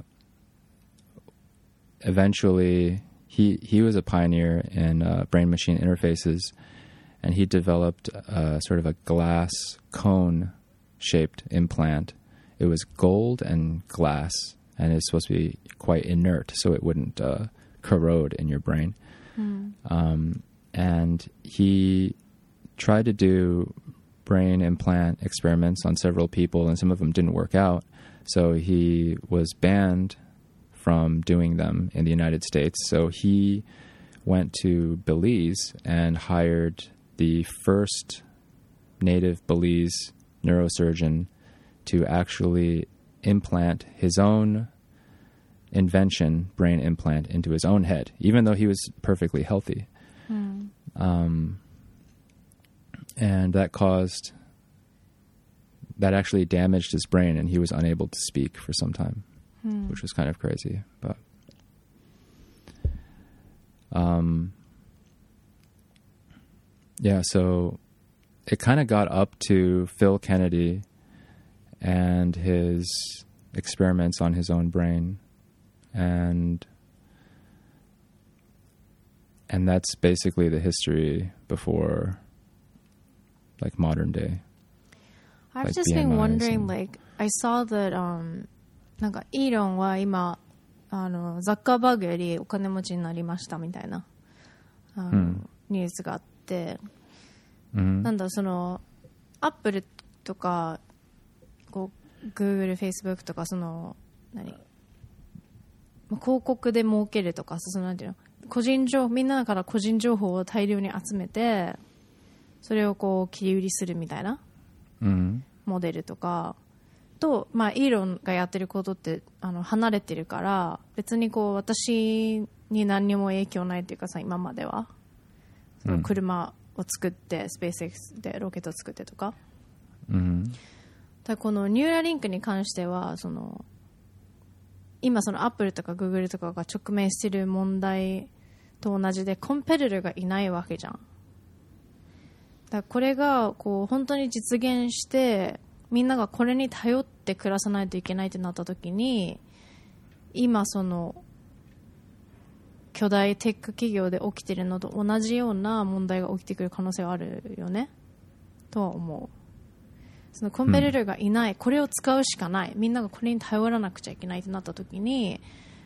eventually he was a pioneer in brain-machine interfaces, and he developed sort of a glass cone-shaped implant. It was gold and glass, and it's supposed to be quite inert, so it wouldn't corrode in your brain. And he tried to do brain implant experiments on several people, and some of them didn't work out. So he was banned from doing them in the United States. So he went to Belize and hired the first native Belize neurosurgeon to actually implant his own invention, brain implant, into his own head, even though he was perfectly healthy. And that actually damaged his brain, and he was unable to speak for some time, which was kind of crazy. But yeah, so it kind of got up to Phil Kennedy and his experiments on his own brain, and that's basically the history before, like, modern day. I've Like just been BMIs wondering, and- like, I saw that, なんか、イーロンは今、ザッカーバーグよりお金持ちになりましたみたいな、ニュースがあって、なんだ、その、アップルとか、こう、Google、Facebook とか、その、広告で儲けるとか、その、なんていうの、みんなから個人情報を大量に集めて、それをこう、切り売りするみたいな。モデルとかと、まあ、イーロンがやってることって離れてるから、別にこう私に何にも影響ないというかさ、今まではその車を作って、スペース X でロケットを作ってとか、だこのニューラリンクに関しては、その今そのアップルとかグーグルとかが直面している問題と同じで、コンペティターがいないわけじゃん。だこれがこう本当に実現して、みんながこれに頼って暮らさないといけないってなった時に、今その巨大テック企業で起きてるのと同じような問題が起きてくる可能性があるよねとは思う。そのコンペティターがいない、これを使うしかない、みんながこれに頼らなくちゃいけないってなった時に、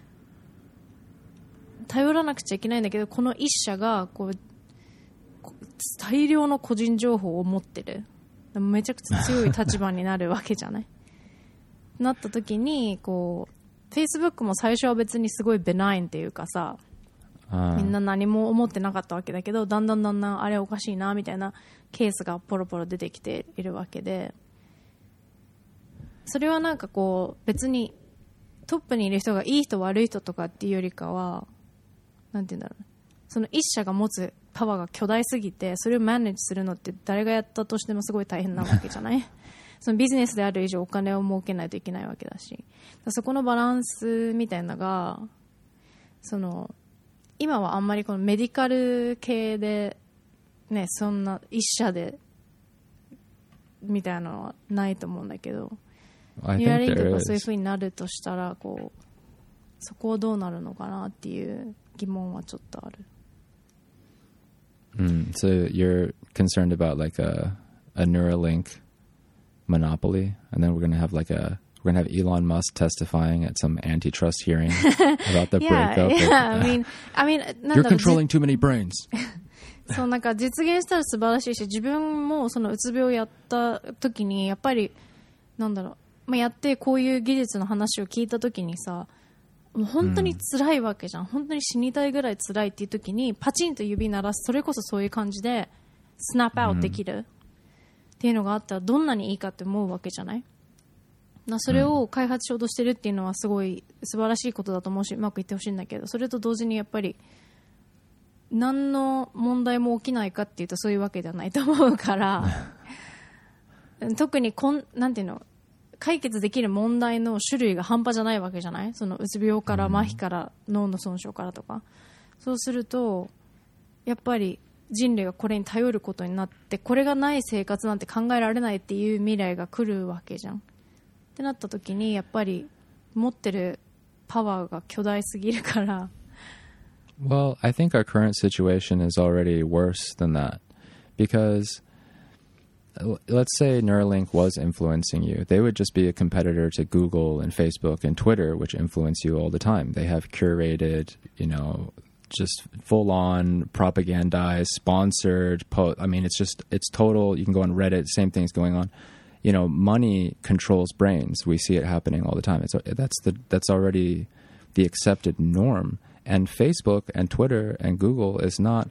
頼らなくちゃいけないんだけど、この一社がこう大量の個人情報を持ってる、めちゃくちゃ強い立場になるわけじゃないなった時に、こう Facebook も最初は別にすごいベナインっていうかさ、みんな何も思ってなかったわけだけど、だんだんあれおかしいなみたいなケースがポロポロ出てきているわけで、それはなんかこう別にトップにいる人がいい人悪い人とかっていうよりかは、なんて言うんだろう、その一社が持つパワーが巨大すぎて、それをマネージするのって誰がやったとしてもすごい大変なわけじゃないそのビジネスである以上お金を儲けないといけないわけだし、そこのバランスみたいなのが、その今はあんまりこのメディカル系でね、そんな一社でみたいなのはないと思うんだけど、ニューラリンクがそういう風になるとしたら、こうそこはどうなるのかなっていう疑問はちょっとある。 So you're concerned about like a Neuralink monopoly, and then we're gonna have Elon Musk testifying at some antitrust hearing about the breakup. Yeah, I mean, you're controlling too many brains. そう、なんか実現したら素晴らしいし、自分もそのうつ病をやった時にやっぱりなんだろう、やってこういう技術の話を聞いた時にさ、もう本当に辛いわけじゃん、本当に死にたいぐらい辛いっていう時にパチンと指鳴らす、それこそそういう感じでスナップアウトできるっていうのがあったらどんなにいいかって思うわけじゃない。それを開発しようとしてるっていうのはすごい素晴らしいことだと思うし、うまくいってほしいんだけど、それと同時にやっぱり何の問題も起きないかっていうとそういうわけではないと思うから特になんていうの、解決できる問題の種類が半端じゃないわけじゃない。そのうつ病から麻痺から脳の損傷からとか、そうするとやっぱり人類がこれに頼ることになって、これがない生活なんて考えられないっていう未来が来るわけじゃんってなった時に、やっぱり持ってるパワーが巨大すぎるから。 Well, I think our current situation is already worse than that, because let's say Neuralink was influencing you. They would just be a competitor to Google and Facebook and Twitter, which influence you all the time. They have curated, just full-on propagandized, sponsored I mean, it's total. You can go on Reddit, same thing's going on. money controls brains. We see it happening all the time. That's already the accepted norm. And Facebook and Twitter and Google is not,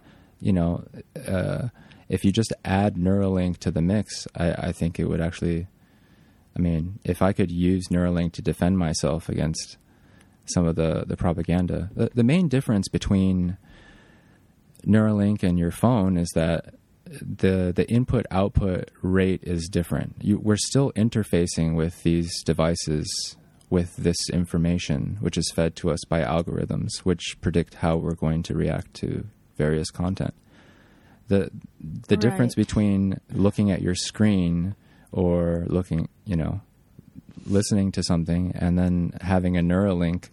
if you just add Neuralink to the mix, I think it would actually, if I could use Neuralink to defend myself against some of the propaganda, the main difference between Neuralink and your phone is that the input-output rate is different. We're still interfacing with these devices with this information, which is fed to us by algorithms, which predict how we're going to react to various content. The difference between looking at your screen or listening to something and then having a Neuralink,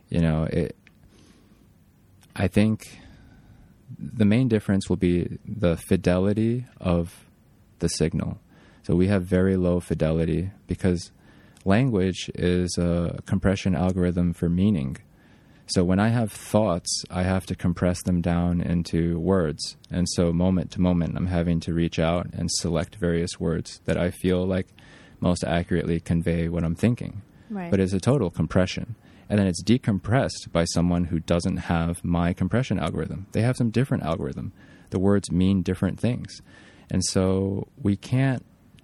I think the main difference will be the fidelity of the signal. So we have very low fidelity because language is a compression algorithm for meaning. So when I have thoughts, I have to compress them down into words. And so moment to moment, I'm having to reach out and select various words that I feel like most accurately convey what I'm thinking. Right. But it's a total compression. And then it's decompressed by someone who doesn't have my compression algorithm. They have some different algorithm. The words mean different things. And so we can't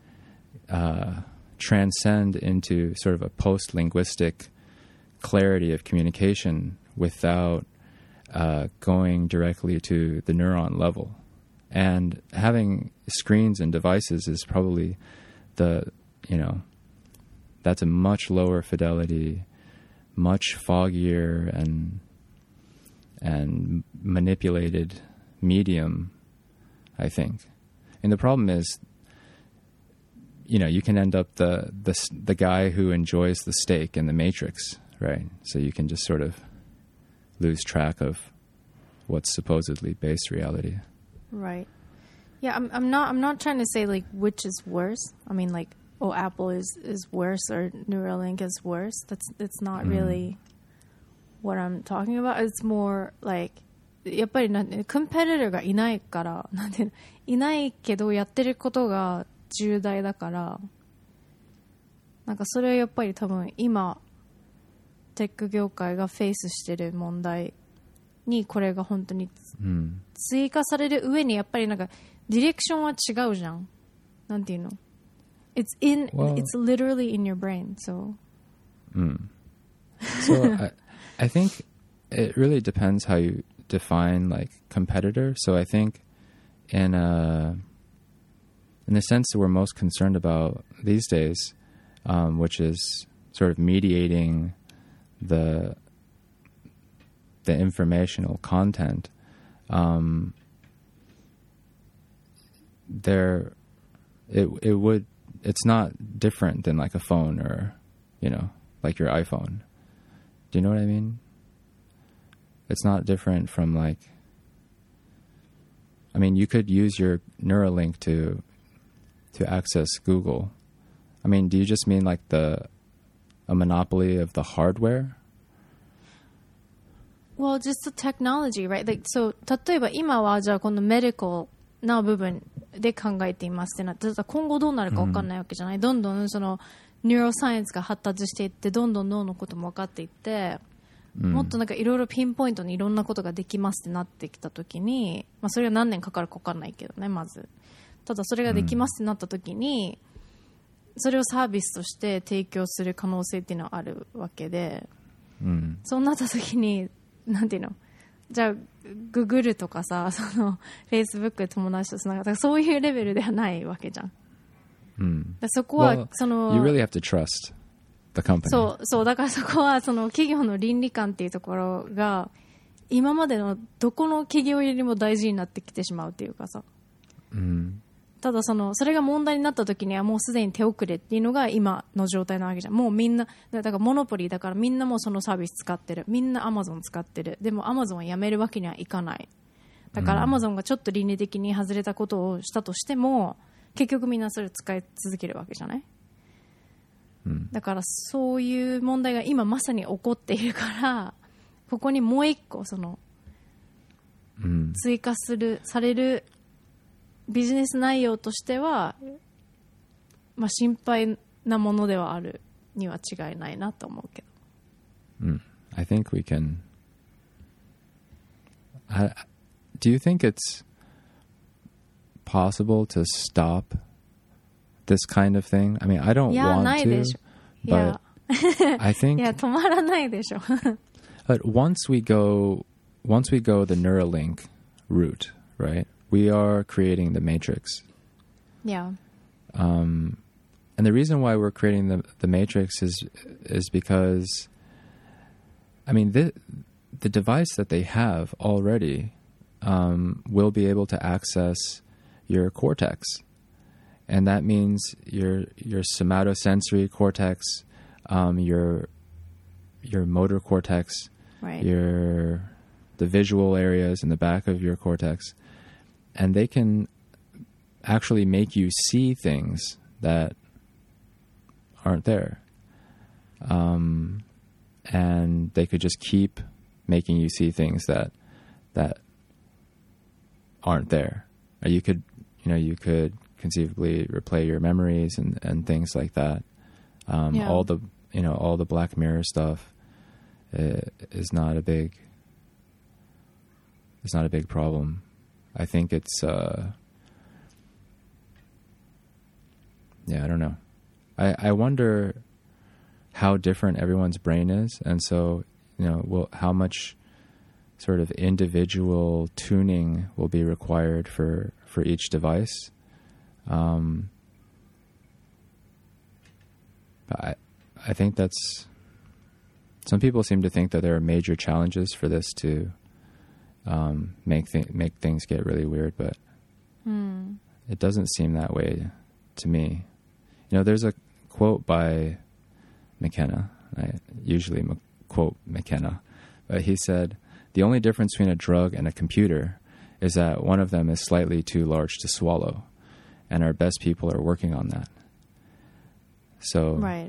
transcend into sort of a post-linguistic clarity of communication without going directly to the neuron level. And having screens and devices is probably that's a much lower fidelity, much foggier and manipulated medium, I think. And the problem is, you can end up the guy who enjoys the steak in the Matrix, right? So you can just sort of lose track of what's supposedly based reality. Right. Yeah, I'm not trying to say like which is worse. Apple is worse or Neuralink is worse. That's not really what I'm talking about. It's more like やっぱりコンペティターがいないからいないけどやってることが重大だからそれはやっぱり多分今テック業界がフェイスしてる問題にこれが本当に追加される上にやっぱりディレクションは違うじゃん。なんていうの？It's literally in your brain, so. So I think it really depends how you define competitor. So I think in the sense that we're most concerned about these days, which is sort of mediating the informational content, it's not different than like a phone or, like your iPhone. Do you know what I mean? It's not different from you could use your Neuralink to access Google. Do you just mean a monopoly of the hardware? Well, just the technology, right? So, 例えば今はじゃあこのメディカルな部分で考えていますってなって、今後どうなるか分かんないわけじゃない。どんどんそのニューロサイエンスが発達していって、どんどん脳のことも分かっていって、もっといろいろピンポイントにいろんなことができますってなってきたときに、それが何年かかるか分かんないけどね、まず。ただそれができますってなったときに、それをサービスとして提供する可能性っていうのはあるわけで、そうなったときに、なんていうの？じゃあググルとかさ、そのフェイスブックで友達とつながったそういうレベルではないわけじゃん。そこはその You really have to trust the company. そうだからそこはその企業の倫理観っていうところが今までのどこの企業よりも大事になってきてしまうっていうかさ。ただそれが問題になった時にはもうすでに手遅れっていうのが今の状態なわけじゃん。もうみんなだからモノポリーだからみんなもうそのサービス使ってる。みんなアマゾン使ってる。でもアマゾンはやめるわけにはいかない。だからアマゾンがちょっと倫理的に外れたことをしたとしても結局みんなそれを使い続けるわけじゃない。だからそういう問題が今まさに起こっているからここにもう一個その追加されるビジネス内容としてはまあ、心配なものではあるには違いないなと思うけど。 I think we can. Do you think it's possible to stop this kind of thing? I mean, I don't いや、 want ないで to, しょ。い but や、 I think いや、止まらないでしょ。 but once we go the Neuralink route, right? We are creating the matrix. いや、 And the reason why we're creating the matrix is because, I mean, the device that they have already will be able to access your cortex, and that means your somatosensory cortex, your motor cortex, right. the visual areas in the back of your cortex, and they can actually make you see things that aren't there. And they could just keep making you see things that aren't there. Or you could conceivably replay your memories and things like that. Yeah. All the Black Mirror stuff is not a big problem. I think it's I don't know. I wonder how different everyone's brain is, and so how much sort of individual tuning will be required for each device. I think that's, some people seem to think that there are major challenges for this to make things get really weird, but it doesn't seem that way to me. There's a quote by McKenna. I usually quote McKenna, but he said, "The only difference between a drug and a computer is that one of them is slightly too large to swallow, and our best people are working on that." So, Right.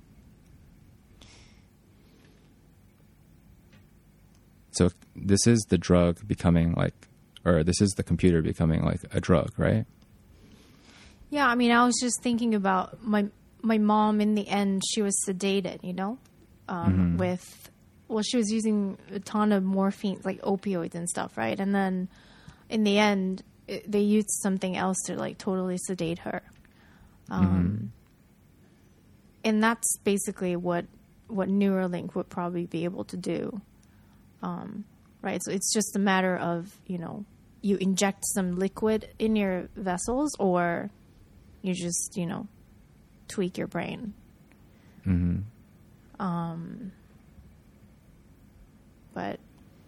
So this is the drug becoming this is the computer becoming like a drug, right? Yeah, I mean, I was just thinking about my mom. In the end, she was sedated, she was using a ton of morphine, like opioids and stuff, right? And then in the end, they used something else to like totally sedate her. And that's basically what Neuralink would probably be able to do. Right? So it's just a matter of, you inject some liquid in your vessels, or you just, tweak your brain. But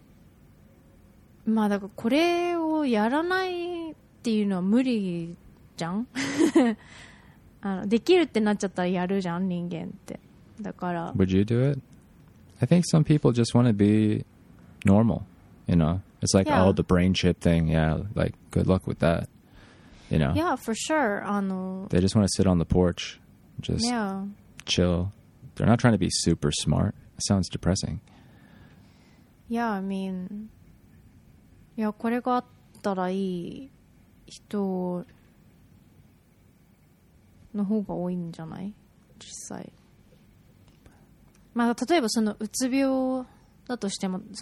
まあだからこれをやらないっていうのは無理じゃん。できるってなっちゃったらやるじゃん、人間って。だから。 Would you do it? I think some people just want to be normal, It's like, Yeah. oh, the brain chip thing, yeah, like, good luck with that, Yeah, for sure. They just want to sit on the porch, just Yeah. chill. They're not trying to be super smart. It sounds depressing. Yeah, I mean, いや、これがあったらいい人の方が多いんじゃない？実際。まあ、例えばそのうつ病だとしても、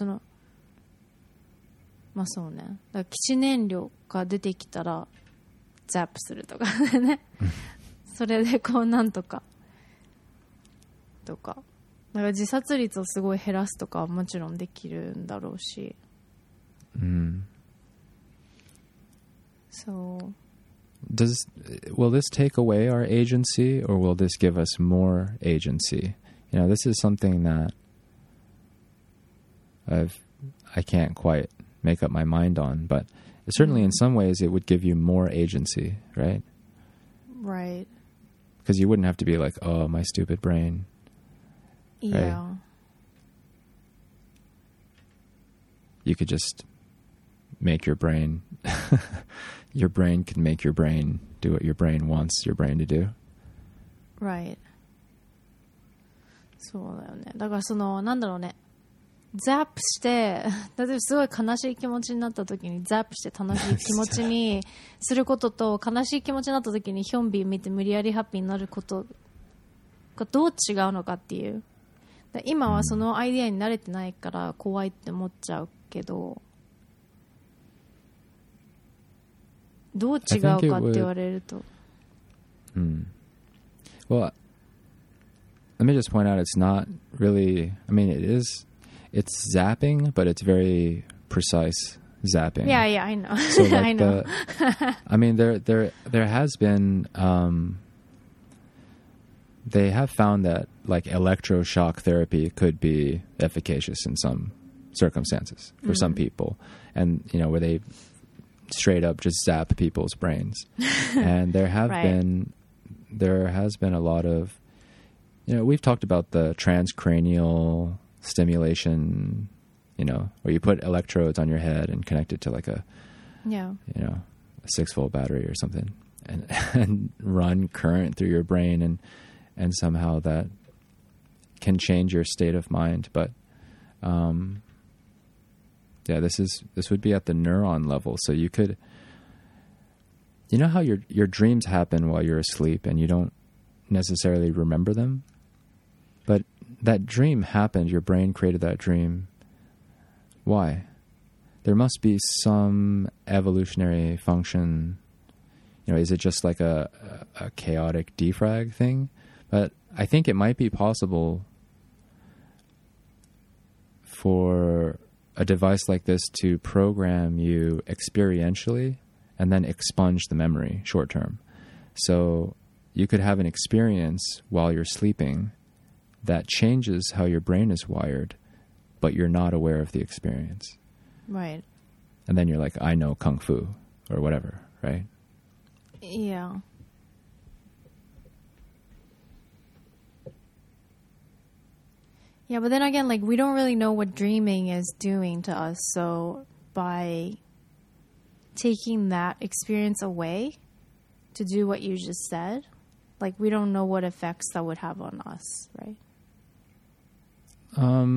まあそうね。だから基地燃料が出てきたら、ザップするとかね。それでこうなんとか。だから自殺率をすごい減らすとかはもちろんできるんだろうし。So, will this take away our agency, or will this give us more agency? This is something that I can't quite make up my mind on, but certainly in some ways it would give you more agency, right? Right. Because you wouldn't have to be like, oh, my stupid brain. Yeah. Right? You could just make your brain, your brain can make your brain do what your brain wants your brain to do. Right. そうだよね。だからなんだろうね。 ザップして例えばすごい悲しい気持ちになった時にザップして楽しい気持ちにすることと悲しい気持ちになった時にヒョンビン見て無理やりハッピーになることがどう違うのかっていう。今はそのアイディアに慣れてないから怖いって思っちゃうけど、どう違うかって言われると。 Well, let me just point out it's not really, I mean, it's zapping, but it's very precise zapping. Yeah, I know. So like I know. I mean, there has been, they have found that like electroshock therapy could be efficacious in some circumstances for some people, and you know, where they straight up just zap people's brains. And there have has been a lot of, you know, we've talked about the transcranial stimulation, you know, where you put electrodes on your head and connect it to like a, you know, a 6-volt battery or something, and run current through your brain, and somehow that can change your state of mind. But yeah, this would be at the neuron level. So you could, you know how your dreams happen while you're asleep and you don't necessarily remember them, but that dream happened, your brain created that dream. Why? There must be some evolutionary function. You know, is it just like a chaotic defrag thing? But I think it might be possible for a device like this to program you experientially and then expunge the memory short term. So you could have an experience while you're sleeping that changes how your brain is wired, but you're not aware of the experience. Right. And then you're like, I know Kung Fu or whatever, right? Yeah. Yeah, but then again, like, we don't really know what dreaming is doing to us. So by taking that experience away to do what you just said, like, we don't know what effects that would have on us, right? I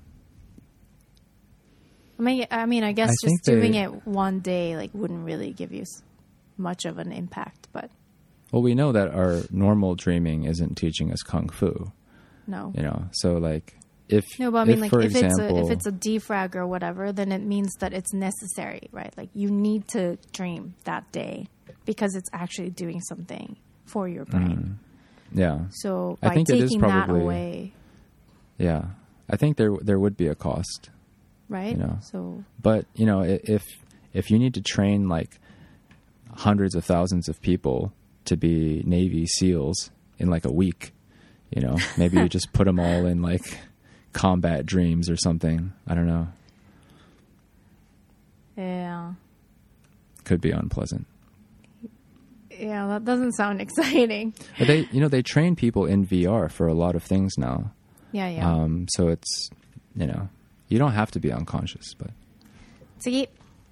mean, I guess just doing it one day, like, wouldn't really give you much of an impact, but. Well, we know that our normal dreaming isn't teaching us Kung Fu. No. You know, so like, if example, it's a defrag or whatever, then it means that it's necessary, right? Like, you need to dream that day because it's actually doing something for your brain. Yeah. So by taking that away, yeah, I think there would be a cost, right? You know, so but you know, if you need to train like hundreds of thousands of people to be Navy SEALs in like a week, you know, maybe you just put them all in like combat dreams or something. I don't know. Yeah. Could be unpleasant. Yeah, that doesn't sound exciting. But they train people in VR for a lot of things now. Yeah. So it's, you know, you don't have to be unconscious, but. 次.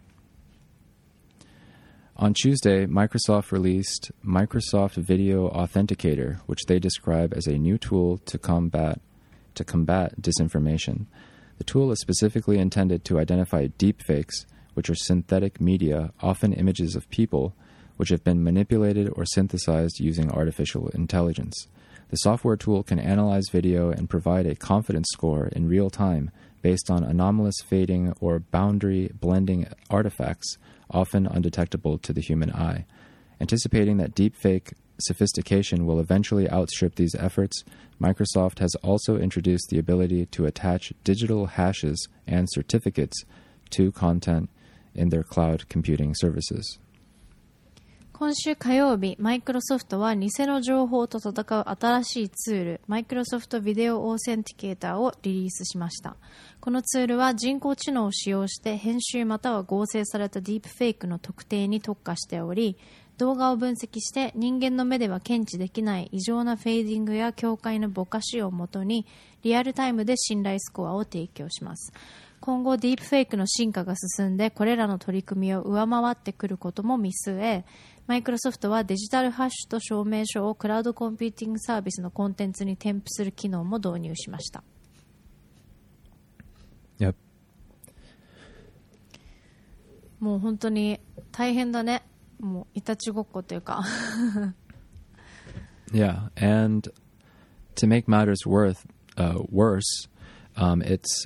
On Tuesday, Microsoft released Microsoft Video Authenticator, which they describe as a new tool to combat disinformation. The tool is specifically intended to identify deepfakes, which are synthetic media, often images of people, which have been manipulated or synthesized using artificial intelligence. The software tool can analyze video and provide a confidence score in real time based on anomalous fading or boundary blending artifacts, often undetectable to the human eye. Anticipating that deepfake sophistication will eventually outstrip these efforts, Microsoft has also introduced the ability to attach digital hashes and certificates to content in their cloud computing services. 今週火曜日、マイクロソフトは偽の情報と戦う新しいツール、マイクロソフトビデオオーセンティケーターをリリースしました。このツールは人工知能を使用して編集または合成されたディープフェイクの特定に特化しており、動画を分析して人間の目では検知できない異常なフェーディングや境界のぼかしをもとにリアルタイムで信頼スコアを提供します。今後ディープフェイクの進化が進んでこれらの取り組みを上回ってくることも見据え、マイクロソフトはデジタルハッシュと証明書をクラウドコンピューティングサービスのコンテンツに添付する機能も導入しました。 Yep. もう本当に大変だね。もういたちごっこというか。 Yeah, and to make matters worse, it's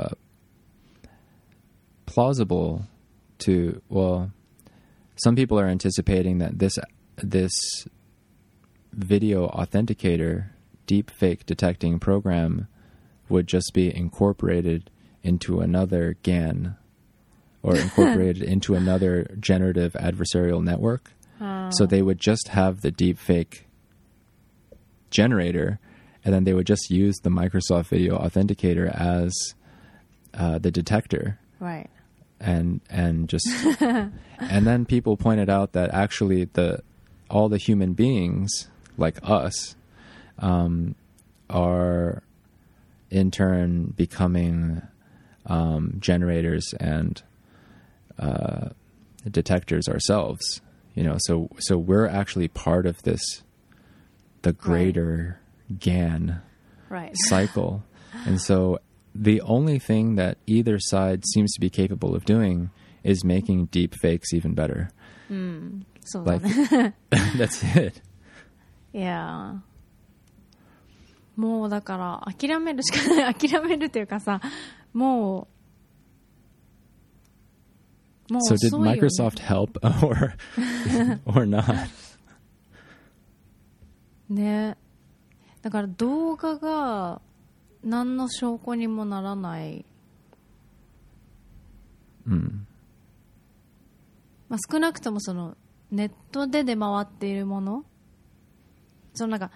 plausible to, well, some people are anticipating that this video authenticator deepfake detecting program would just be incorporated into another GAN or incorporated into another generative adversarial network. So they would just have the deepfake generator, and then they would just use the Microsoft Video Authenticator as the detector. Right. And just and then people pointed out that actually all the human beings like us are in turn becoming generators and detectors ourselves, so we're actually part of the greater GAN cycle. And so the only thing that either side seems to be capable of doing is making deep fakes even better. Like, that's it. Yeah. もうだから諦めるしかない。諦めるというかさ、もう So did Microsoft help or not? ね。だから動画が何の証拠にもならない。まあ、少なくともそのネットで出回っているもの、その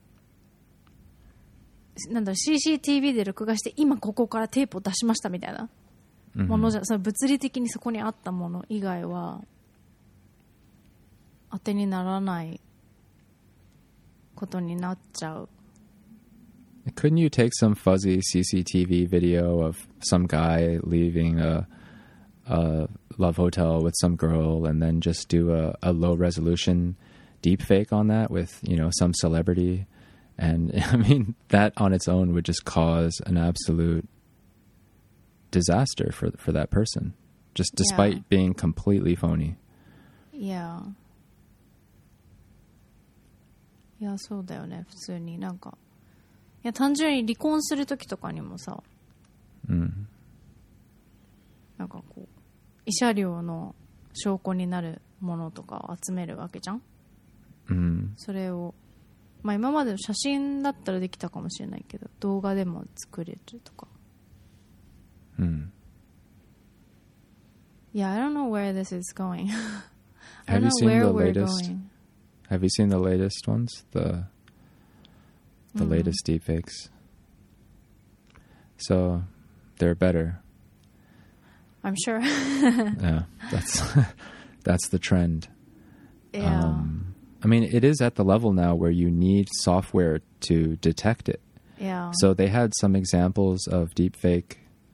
なんだろう CCTV で録画して今ここからテープを出しましたみたいなものじゃ、その物理的にそこにあったもの以外は当てにならないことになっちゃう。 Couldn't you take some fuzzy CCTV video of some guy leaving a love hotel with some girl and then just do a low resolution deepfake on that with, some celebrity? And I mean, that on its own would just cause an absolute disaster for that person, just despite being completely phony. Yeah. いや、そうだよね。普通になんか、いや、単純に離婚するときとかにもさ、なんかこう、慰謝料の証拠になるものとかを集めるわけじゃん。それを、まあ今までの写真だったらできたかもしれないけど、動画でも作れるとか。Yeah, I don't know where this is going. I don't know where we're going. Have you seen the latest ones? The latest deepfakes. So they're better. I'm sure. Yeah, that's the trend. Yeah. I mean, it is at the level now where you need software to detect it. Yeah. So they had some examples of deepfake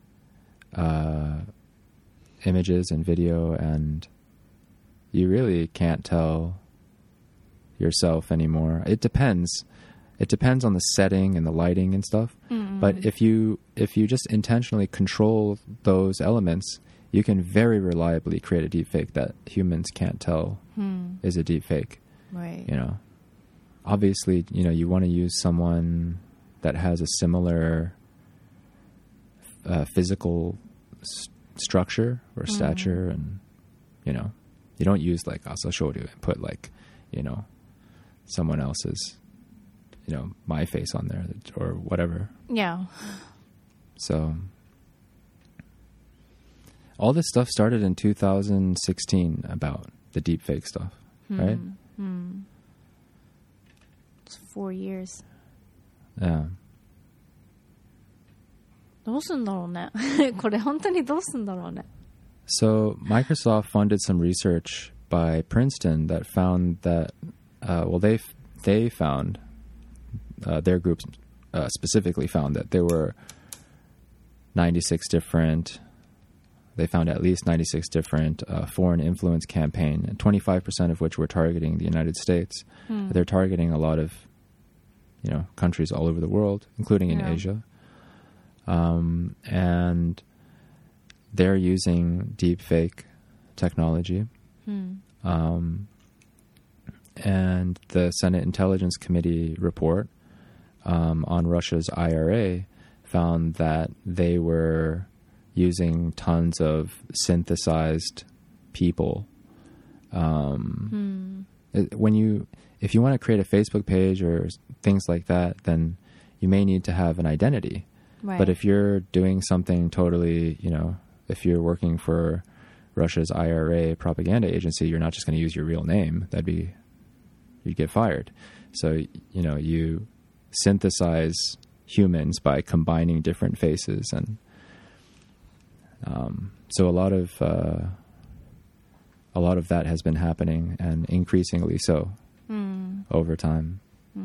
images and video, and you really can't tell yourself anymore. It depends. It depends on the setting and the lighting and stuff. But if you just intentionally control those elements, you can very reliably create a deepfake that humans can't tell is a deepfake. Right. Obviously, you want to use someone that has a similar physical structure or stature, and you don't use like Asashoryu and put like someone else's my face on there or whatever. Yeah. So all this stuff started in 2016 about the deepfake stuff, right? It's 4 years. Yeah. どうすんだろうね。これ本当にどうすんだろうね。 So Microsoft funded some research by Princeton that found that, they found, their group specifically found that there were 96 different, they found at least 96 different foreign influence campaign, and 25% of which were targeting the United States. They're targeting a lot of, countries all over the world, including in Asia. And they're using deepfake technology. And the Senate Intelligence Committee report on Russia's IRA found that they were using tons of synthesized people. If you want to create a Facebook page or things like that, then you may need to have an identity. Right. But if you're doing something totally, if you're working for Russia's IRA propaganda agency, you're not just going to use your real name. You'd get fired. So, you synthesize humans by combining different faces. And so a lot of that has been happening, and increasingly so over time.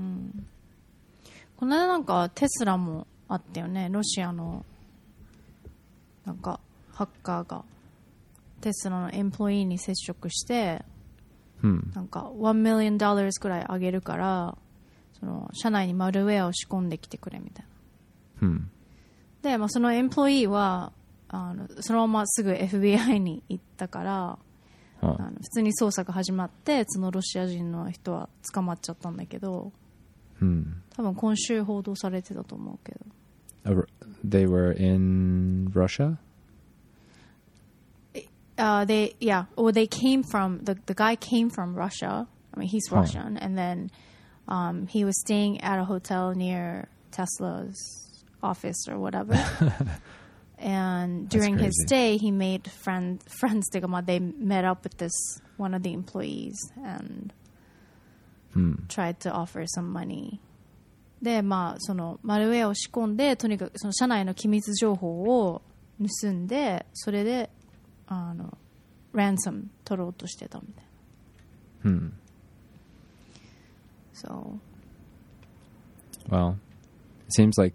この間なんかテスラもあったよね。ロシアのなんかハッカーがテスラのエンプロイーに接触して、なんか$1 millionくらいあげるからその社内にマルウェアを仕込んできてくれみたいな。で、そのエンプロイーはそのまますぐ FBI に行ったから、普通に捜査が始まってそのロシア人の人は捕まっちゃったんだけど、多分今週報道されてたと思うけど。 They were in Russia? They came from the guy came from Russia. I mean, he's Russian, and then he was staying at a hotel near Tesla's office or whatever. And during his stay, he made friends. They met up with one of the employees and tried to offer some money. で、そのマルウェアを仕込んで、とにかくその社内の機密情報を盗んで、それでransom 取ろうとしてたみたいな。So, well, it seems like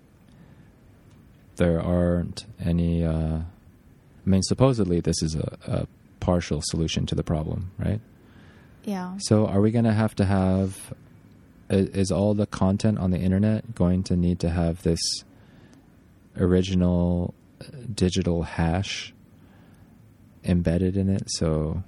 there aren't any. I mean, supposedly this is a partial solution to the problem, right? Yeah. So, are we going to have? Is all the content on the internet going to need to have this original digital hash embedded in it? So,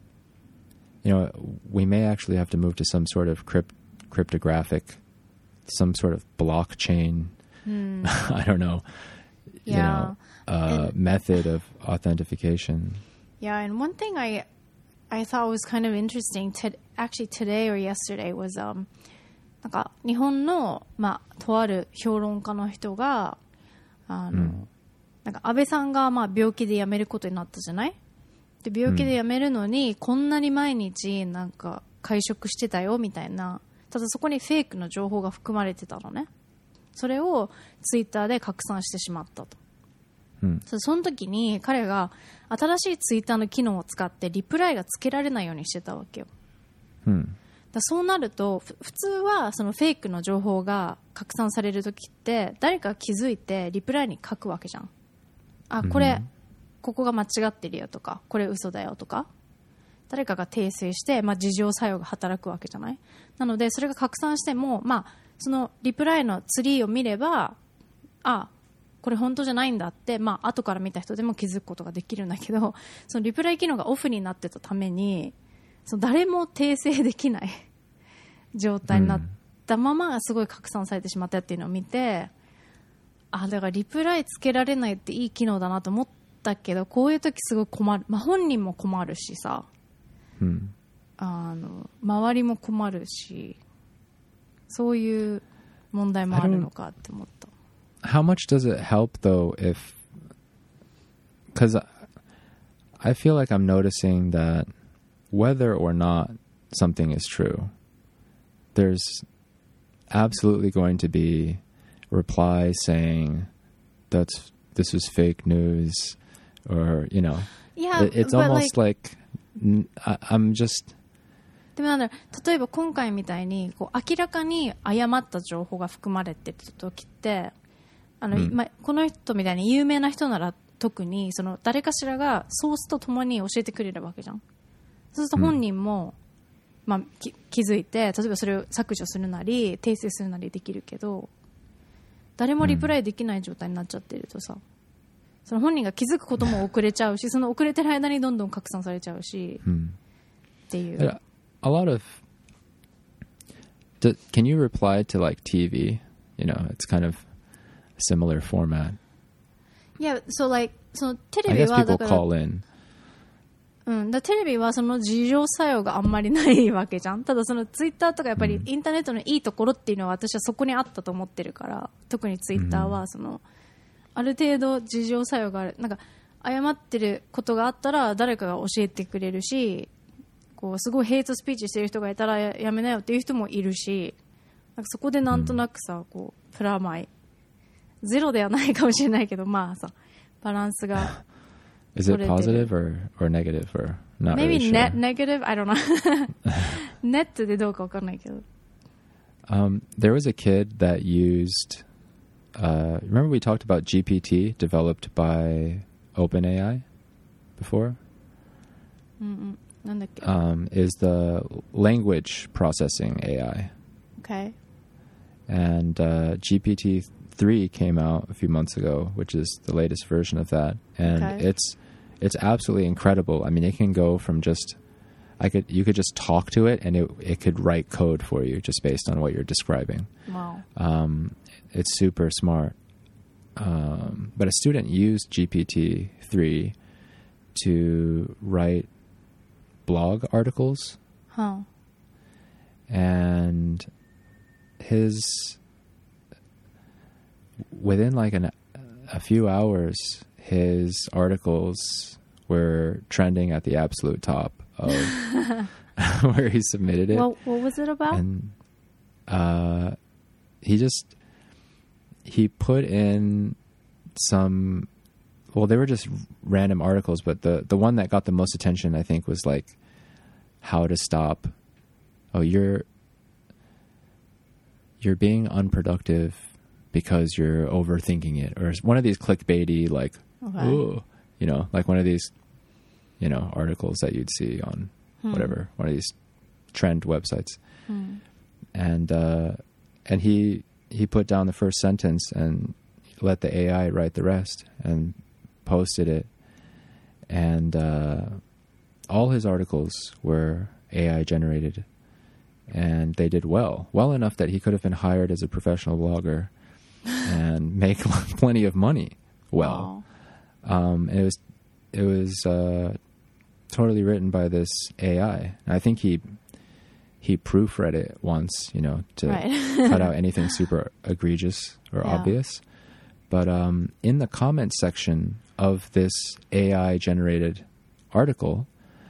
we may actually have to move to some sort of cryptographic, some sort of blockchain. I don't know. Yeah. Method of authentication. Yeah, and one thing I thought was kind of interesting actually today or yesterday was なんか日本のとある評論家の人がなんか安倍さんが病気で辞めることになったじゃない？で病気で辞めるのにこんなに毎日なんか会食してたよみたいな、ただそこにフェイクの情報が含まれてたのね。それをツイッターで拡散してしまったと。その時に彼が新しいツイッターの機能を使ってリプライがつけられないようにしてたわけよ。だそうなると普通はそのフェイクの情報が拡散される時って誰かが気づいてリプライに書くわけじゃん。ここが間違ってるよとか、これ嘘だよとか、誰かが訂正して、自浄作用が働くわけじゃない。なのでそれが拡散しても、そのリプライのツリーを見れば、これ本当じゃないんだって、後から見た人でも気づくことができるんだけど、そのリプライ機能がオフになってたために、その誰も訂正できない状態になったまますごい拡散されてしまったっていうのを見て、だからリプライつけられないっていい機能だなと思ったけど、こういう時すごい困る。本人も困るしさ、周りも困るし、そういう問題もあるのかって思った。 How much does it help though because I feel like I'm noticing that whether or not something is true, there's absolutely going to be replies saying this was fake news, or it's almost like I'm just. でも例えば今回みたいに明らかに誤った情報が含まれてる時ってこの人みたいに有名な人なら特にその誰かしらがソースとともに教えてくれるわけじゃん。そうすると本人も、気づいて、例えばそれを削除するなり訂正するなりできるけど、誰もリプライできない状態になっちゃってるとさ、 その本人が気づくことも遅れちゃうし、その遅れてる間にどんどん拡散されちゃうし、っていう。 A lot of can you reply to like TV? You know, it's kind of a similar format. Yeah, so like そのテレ I ビ guess は people だから、 call in. テレビはその自浄作用があんまりないわけじゃん。ただそのツイッターとかやっぱりインターネットのいいところっていうのは私はそこにあったと思ってるから、特にツイッターはその、ある程度自浄作用がある。なんか誤ってることがあったら誰かが教えてくれるし、こうすごいヘイトスピーチしてる人がいたら やめなよっていう人もいるし、なんかそこでなんとなくさ、こうプラマイゼロではないかもしれないけど、まあさバランスが。 Is it positive or negative or not? Maybe really sure. negative. I don't know. ネットでどうかわかんないけど。 There was a kid that used. Remember we talked about GPT developed by OpenAI before? なんだっけ? Is the language processing AI. Okay. And GPT-3 came out a few months ago, which is the latest version of that, and it's absolutely incredible. I mean, it can go from just you could just talk to it, and it could write code for you just based on what you're describing. Wow. It's super smart. But a student used GPT-3 to write blog articles. Huh. And within like a few hours, his articles were trending at the absolute top of where he submitted it. What was it about? And he put in some, well, they were just random articles, but the one that got the most attention, I think, was like how to stop. Oh, you're being unproductive because you're overthinking it, or one of these clickbaity, like, ooh, you know, like one of these, you know, articles that you'd see on whatever, one of these trend websites. And he put down the first sentence and let the AI write the rest and posted it. And all his articles were AI generated. And they did well enough that he could have been hired as a professional blogger and make plenty of money. Well, it was totally written by this AI. And I think he proofread it once, you know, to cut out anything super egregious or obvious. But in the comment section of this AI generated article,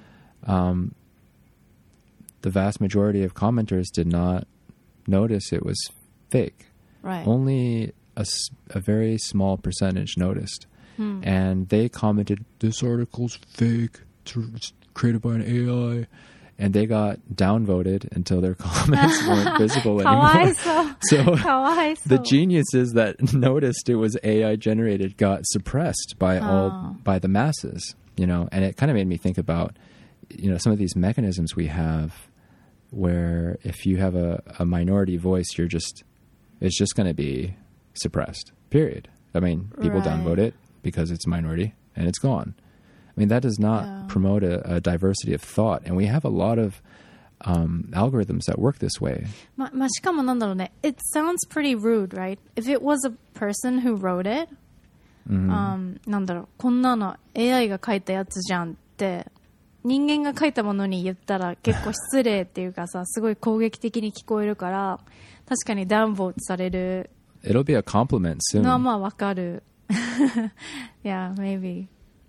the vast majority of commenters did not notice it was fake. Right. Only a very small percentage noticed. And they commented, this article's fake. It's created by an AI. And they got downvoted until their comments weren't visible anymore. So the geniuses that noticed it was AI generated got suppressed by the masses, you know. And it kind of made me think about, you know, some of these mechanisms we have where if you have a minority voice, it's just going to be suppressed, period. I mean, people downvote it because it's a minority and it's gone. I mean, that does not promote a diversity of thought. And we have a lot of algorithms that work this way. しかもなんだろうね. It sounds pretty rude, right? If it was a person who wrote it, なんだろう, こんなの AI が書いたやつじゃんって人間が書いたものに言ったら結構失礼っていうかさ、すごい攻撃的に聞こえるから、確かにダウンボートされる。 It'll be a compliment soon. のはまあわかる。Yeah, maybe.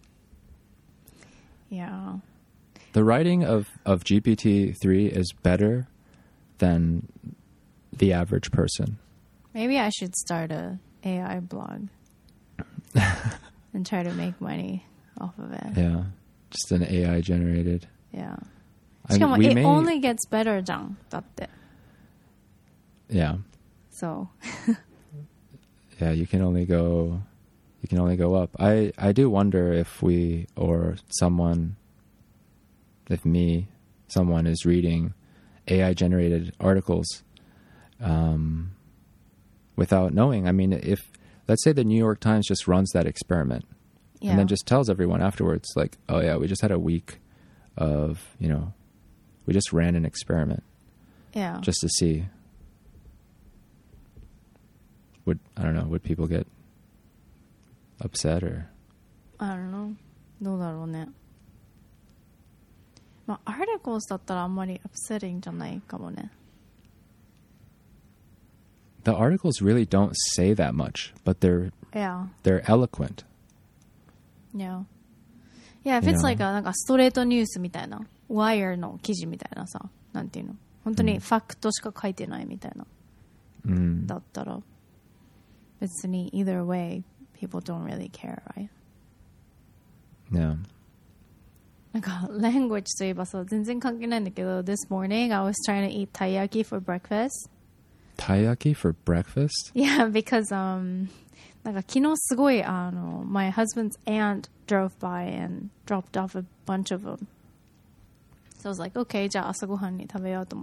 Yeah. The writing of GPT-3 is better than the average person. Maybe I should start a AI blog and try to make money off of it. Yeah. Just an AI generated. Yeah. しかも it only gets better じゃん。だって。 Yeah. So. Yeah, you can only go up. I do wonder if we or someone is reading AI generated articles without knowing. I mean, if let's say the New York Times just runs that experiment and then just tells everyone afterwards, like, oh yeah, we just had a week of, we just ran an experiment just to see would people get upset or I don't know どうだろうね。まあ、articles だったらあんまり upsetting じゃないかもね。 The articles really don't say that much, but they're eloquent. Yeah. Yeah, if it's like なんかストレートニュースみたいな Wire の記事みたいなさ、なんていうの本当にファクトしか書いてないみたいな、だったら別に either way people don't really care, right? Yeah. なんか language といえばさ全然関係ないんだけど This morning I was trying to eat taiyaki for breakfast. Taiyaki for breakfast? Yeah, because なんか昨日すごいmy husband's aunt drove by and dropped off a bunch of them. So I was like, okay, じゃあ朝ごはんに食べようと思って。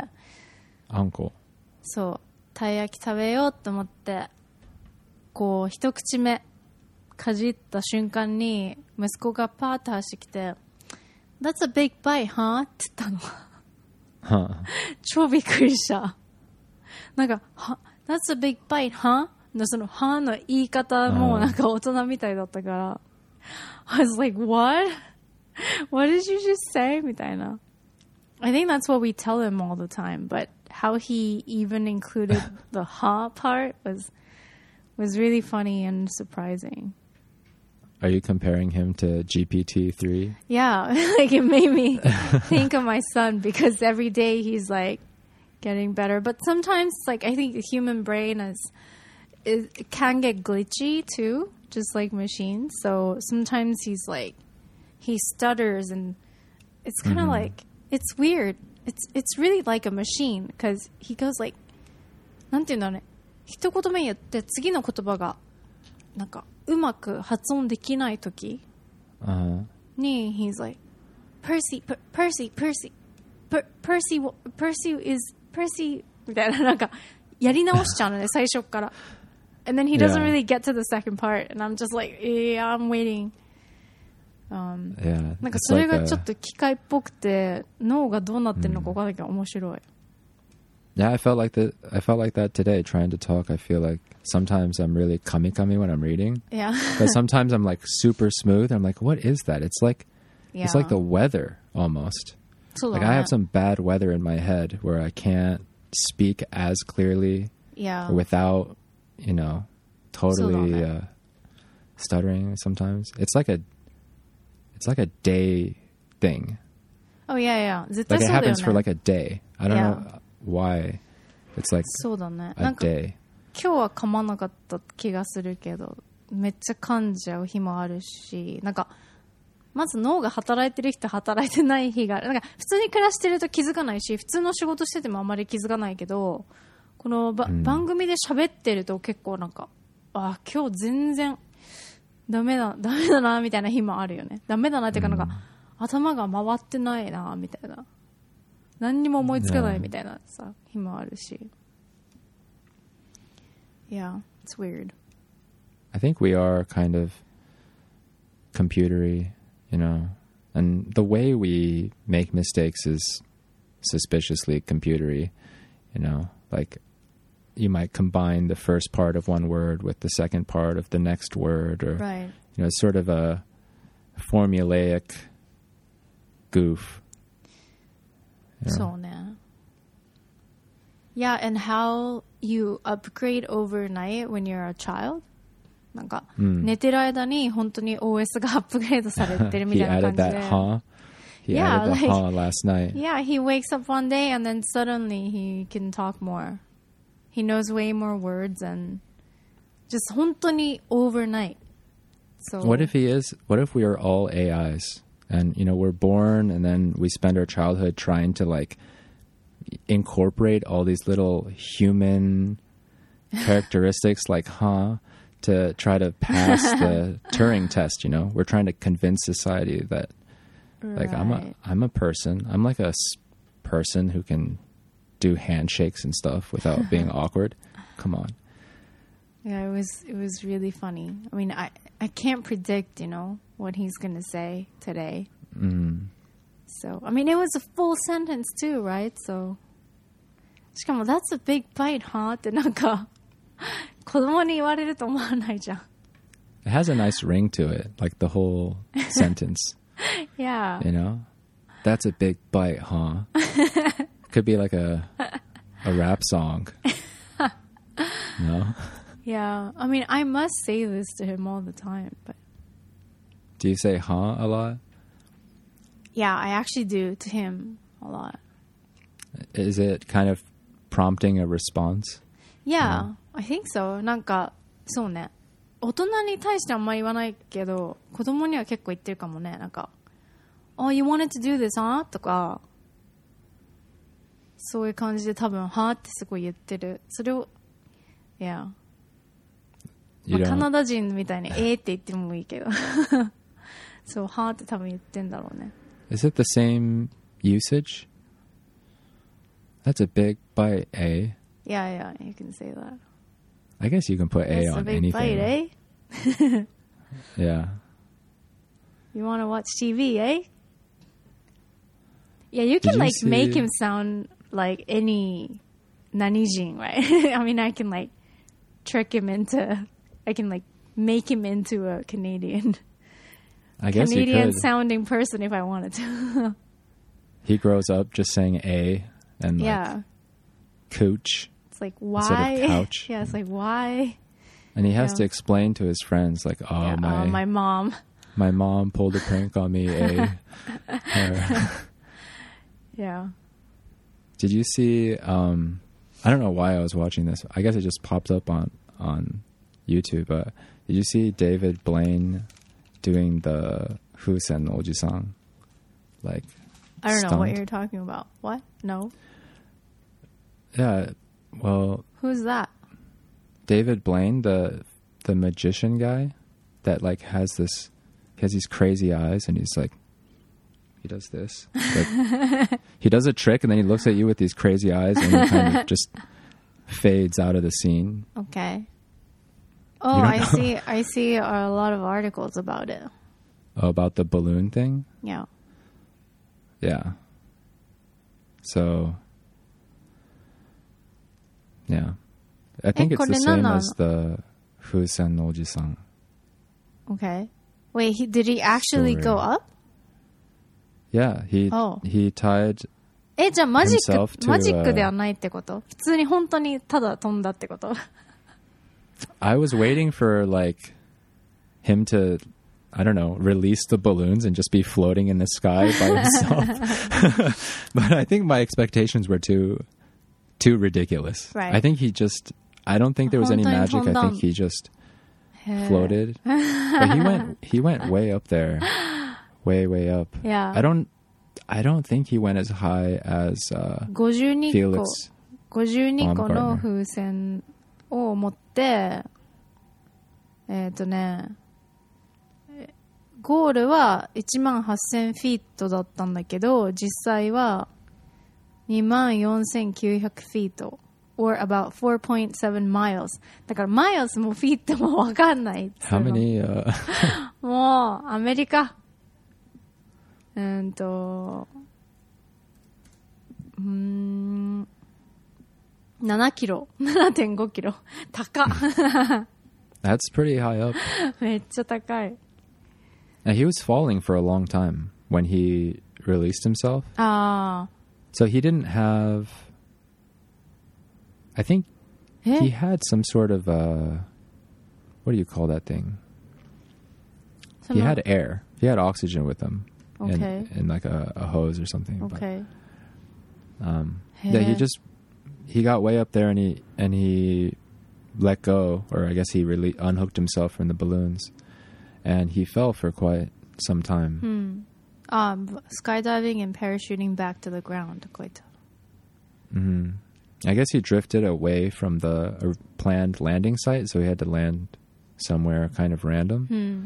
Uncle. そう、たい焼き食べようと思って、こう一口目かじった瞬間に息子がパーッと走ってきて、That's a big bite, huh? って言ったの。超びっくりした。なんか、That's a big bite, huh? のそのはの言い方もなんか大人みたいだったから、I was like, what? What did you just say? みたいな。I think that's what we tell him all the time, but how he even included the ha part was really funny and surprising. Are you comparing him to GPT-3? Yeah, like it made me think of my son because every day he's like getting better, but sometimes like I think the human brain it can get glitchy too, just like machines. So sometimes he's like, he stutters and it's kind of like, it's weird. It's really like a machine because he goes like, なんていうんだろうね。一言目言って次の言葉がなんかうまく発音できないときに he's like, Percy Percy みたいななんかやり直しちゃうのね最初から。And then he doesn't really get to the second part. And I'm just like, yeah, I'm waiting. なんかそれがちょっと機械っぽくて、脳がどうなってるのか分からないけど面白い。 Yeah, I felt like that today trying to talk. I feel like sometimes I'm really kami-kami when I'm reading. Yeah. But sometimes I'm like super smooth. I'm like, what is that? It's like the weather almost. Like I have some bad weather in my head where I can't speak as clearly without totally stuttering sometimes. It's like a day thing. Oh yeah. Like it happens for like a day. I don't know why. It's like そうだね。 a day. 今日は噛まなかった気がするけど、めっちゃ噛んじゃう日もあるし、なんかまず脳が働いてる日と働いてない日がある。なんか普通に暮らしてると気づかないし、普通の仕事しててもあんまり気づかないけど、この番組で喋ってると結構なんか、今日全然ダメだなみたいな日もあるよね。ダメだなっていうかなんか、頭が回ってないなみたいな。何にも思いつかないみたいなさ、日もあるし。Yeah, it's weird. I think we are kind of computery, and the way we make mistakes is suspiciously computery, like you might combine the first part of one word with the second part of the next word, or it's sort of a formulaic goof. そうね。Yeah, and how you upgrade overnight when you're a child? なんか、寝てる間に本当に OS がアップグレードされてるみたいな感じで。 He added that huh? He added the huh last night. Yeah, he wakes up one day and then suddenly he can talk more. He knows way more words and just 本当に overnight. So what if we are all AIs? And, we're born and then we spend our childhood trying to like incorporate all these little human characteristics like, to try to pass the Turing test, We're trying to convince society that like I'm a person. I'm like a person who can do handshakes and stuff without being awkward. Come on. Yeah, it was really funny. I mean, I can't predict, what he's going to say today. So, I mean, it was a full sentence too, right? So, しかも that's a big bite, huh? ってなんか子供に言われると思わないじゃん。 It has a nice ring to it, like the whole sentence. Yeah. That's a big bite, huh? Could be like a rap song. No? Yeah. I mean, I must say this to him all the time, but Do you say huh a lot? yeah, I actually do to him a lot. Is it kind of prompting a response? Yeah, I think so. なんか、そうね。大人に対してあんまり言わないけど、子供には結構言ってるかもね。なんか、Oh, you wanted to do this, huh? とか、そういう感じで多分、はってすごい言ってる。それを、Yeah. まあ、カナダ人みたいに、って言ってもいいけど。そう、はって多分言ってんだろうね。 Is it the same usage? That's a big bite, eh? Yeah, you can say that. I guess you can put A That's on a big anything. bite, eh? Yeah. You want to watch TV, eh? Yeah, you can make him sound like any Nanijin, right? I mean, I can trick him into, I can make him into a Canadian sounding person if I wanted to. He grows up just saying A and couch. It's like, why? Instead of couch. Yeah, it's like, why? And he has to explain to his friends, like, my mom. My mom pulled a prank on me, A. Yeah. Did you see, I don't know why I was watching this. I guess it just popped up on YouTube. But did you see David Blaine doing the Fusen Oji-san? Like, I don't know what you're talking about. What? No. Yeah, well... Who's that? David Blaine, the magician guy that has these crazy eyes, and he's like, he does this. He does a trick, and then he looks at you with these crazy eyes, and he kind of just fades out of the scene. Okay. Oh, I see a lot of articles about it. Oh, about the balloon thing? Yeah. Yeah. So, yeah. I think it's the same as the Fusen Oji-san. Okay. Wait, did he actually go up? Yeah, he tied じゃあマジッ himself ク to マジックではないってこと？普通に本当にただ飛んだってこと？ I was waiting for him to, I don't know, release the balloons and just be floating in the sky by himself. But I think my expectations were too ridiculous. Right. I think I don't think there was any magic. I think he just floated. But he went way up there. Way up. Yeah. I don't think he went as high as 52 Felix 個の風船を持ってゴールは 18,000 フィートだったんだけど実際は 24,900 フィート or about 4.7 miles だから miles もフィートもわかんない How many もうアメリカ7キロ 7.5 キロ高っ That's pretty high up. めっちゃ高い And he was falling for a long time when he released himself. So he didn't have... I think he had some sort of... what do you call that thing? He had air. He had oxygen with him. Okay. In a hose or something. Okay. But, yeah, he got way up there and he let go, or I guess he really unhooked himself from the balloons, and he fell for quite some time. Skydiving and parachuting back to the ground. I guess he drifted away from the planned landing site, so he had to land somewhere kind of random.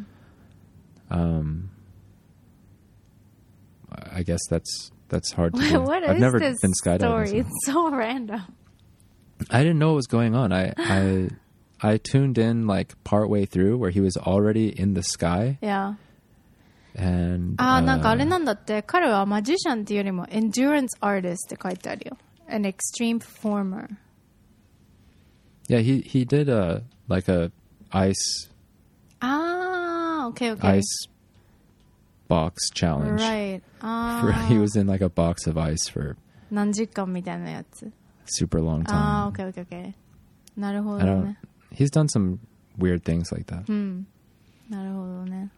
I guess that's hard to do. What I've is never this been skydiving. story? It's so random. I didn't know what was going on. I I tuned in like partway through where he was already in the sky. Yeah. And なんかあれなんだって、彼はマジシャンっていうよりも endurance artist って書いてあるよ。An extreme performer. Yeah, he did like a ice Okay. ice box challenge. Right. He was in like a box of ice for 何時間みたいなやつ。 super long time. Okay. なるほど I don't. ね。 He's done some weird things like that. なるほどね。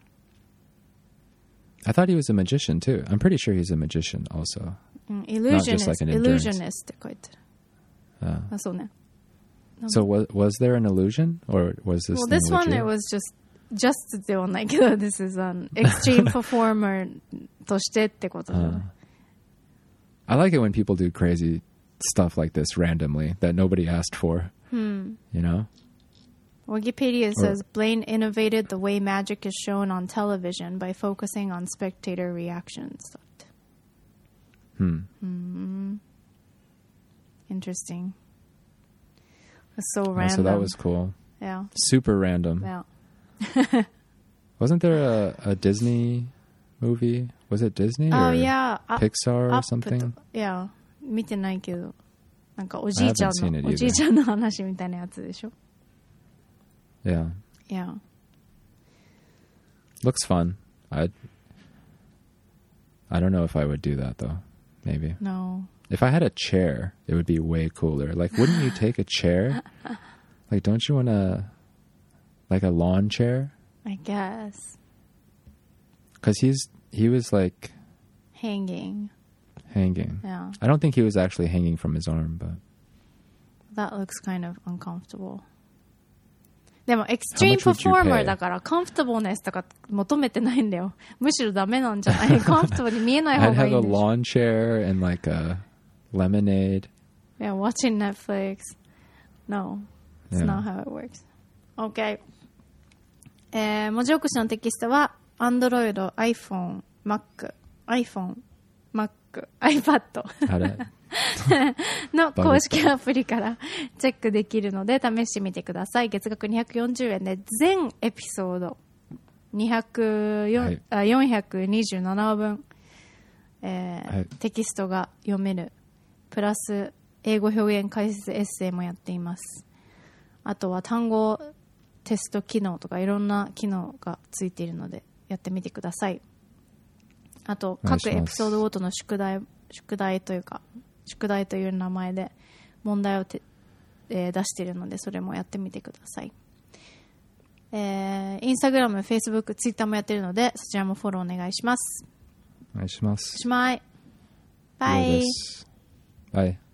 I thought he was a magician too. I'm pretty sure he's a magician also. Not just like an endurance. Illusionist って書いてある。そうね。 So was there an illusion or was this? Well, thing this one legit? it was just ではないけど、this is an extreme performer としてってことじゃない。 I like it when people do crazy stuff like this randomly that nobody asked for. You know? Wikipedia says Blaine innovated the way magic is shown on television by focusing on spectator reactions. Interesting. It's so random. So that was cool. Yeah. Super random. Yeah. Wasn't there a Disney movie? Was it Disney? Oh, or yeah. Pixar or something? Yeah. 見てないけど。なんかおじいちゃん I haven't seen it の、 either. おじいちゃんの話みたいなやつでしょ Yeah. Yeah. Looks fun. I don't know if I would do that though. Maybe. No. If I had a chair, it would be way cooler. Like, wouldn't you take a chair? Like, don't you want like a lawn chair? I guess. Because he was like Hanging. Yeah. I don't think he was actually hanging from his arm, but That looks kind of uncomfortable. でも、エクストリームパフォーマーだから、コンフォタブルネスとか求めてないんだよ。むしろダメなんじゃないコンフォタブルに見えない方 I'd がいい have ん a でしょ lawn chair and like a lemonade. Yeah, watching Netflix. No, it's Yeah. not how it works. Okay. 文字起こしのテキストは Android、iPhone、Mac、iPhone、Mac、iPad の公式アプリからチェックできるので試してみてください。月額240円で全エピソード427話分、テキストが読める。プラス英語表現解説エッセイもやっています。あとは単語テスト機能とかいろんな機能がついているのでやってみてください。あと各エピソードごとの宿題という名前で問題を出しているのでそれもやってみてください。インスタグラム、フェイスブック、ツイッターもやっているのでそちらもフォローお願いします。 お願いします。 おしまい。バイ。 Bye.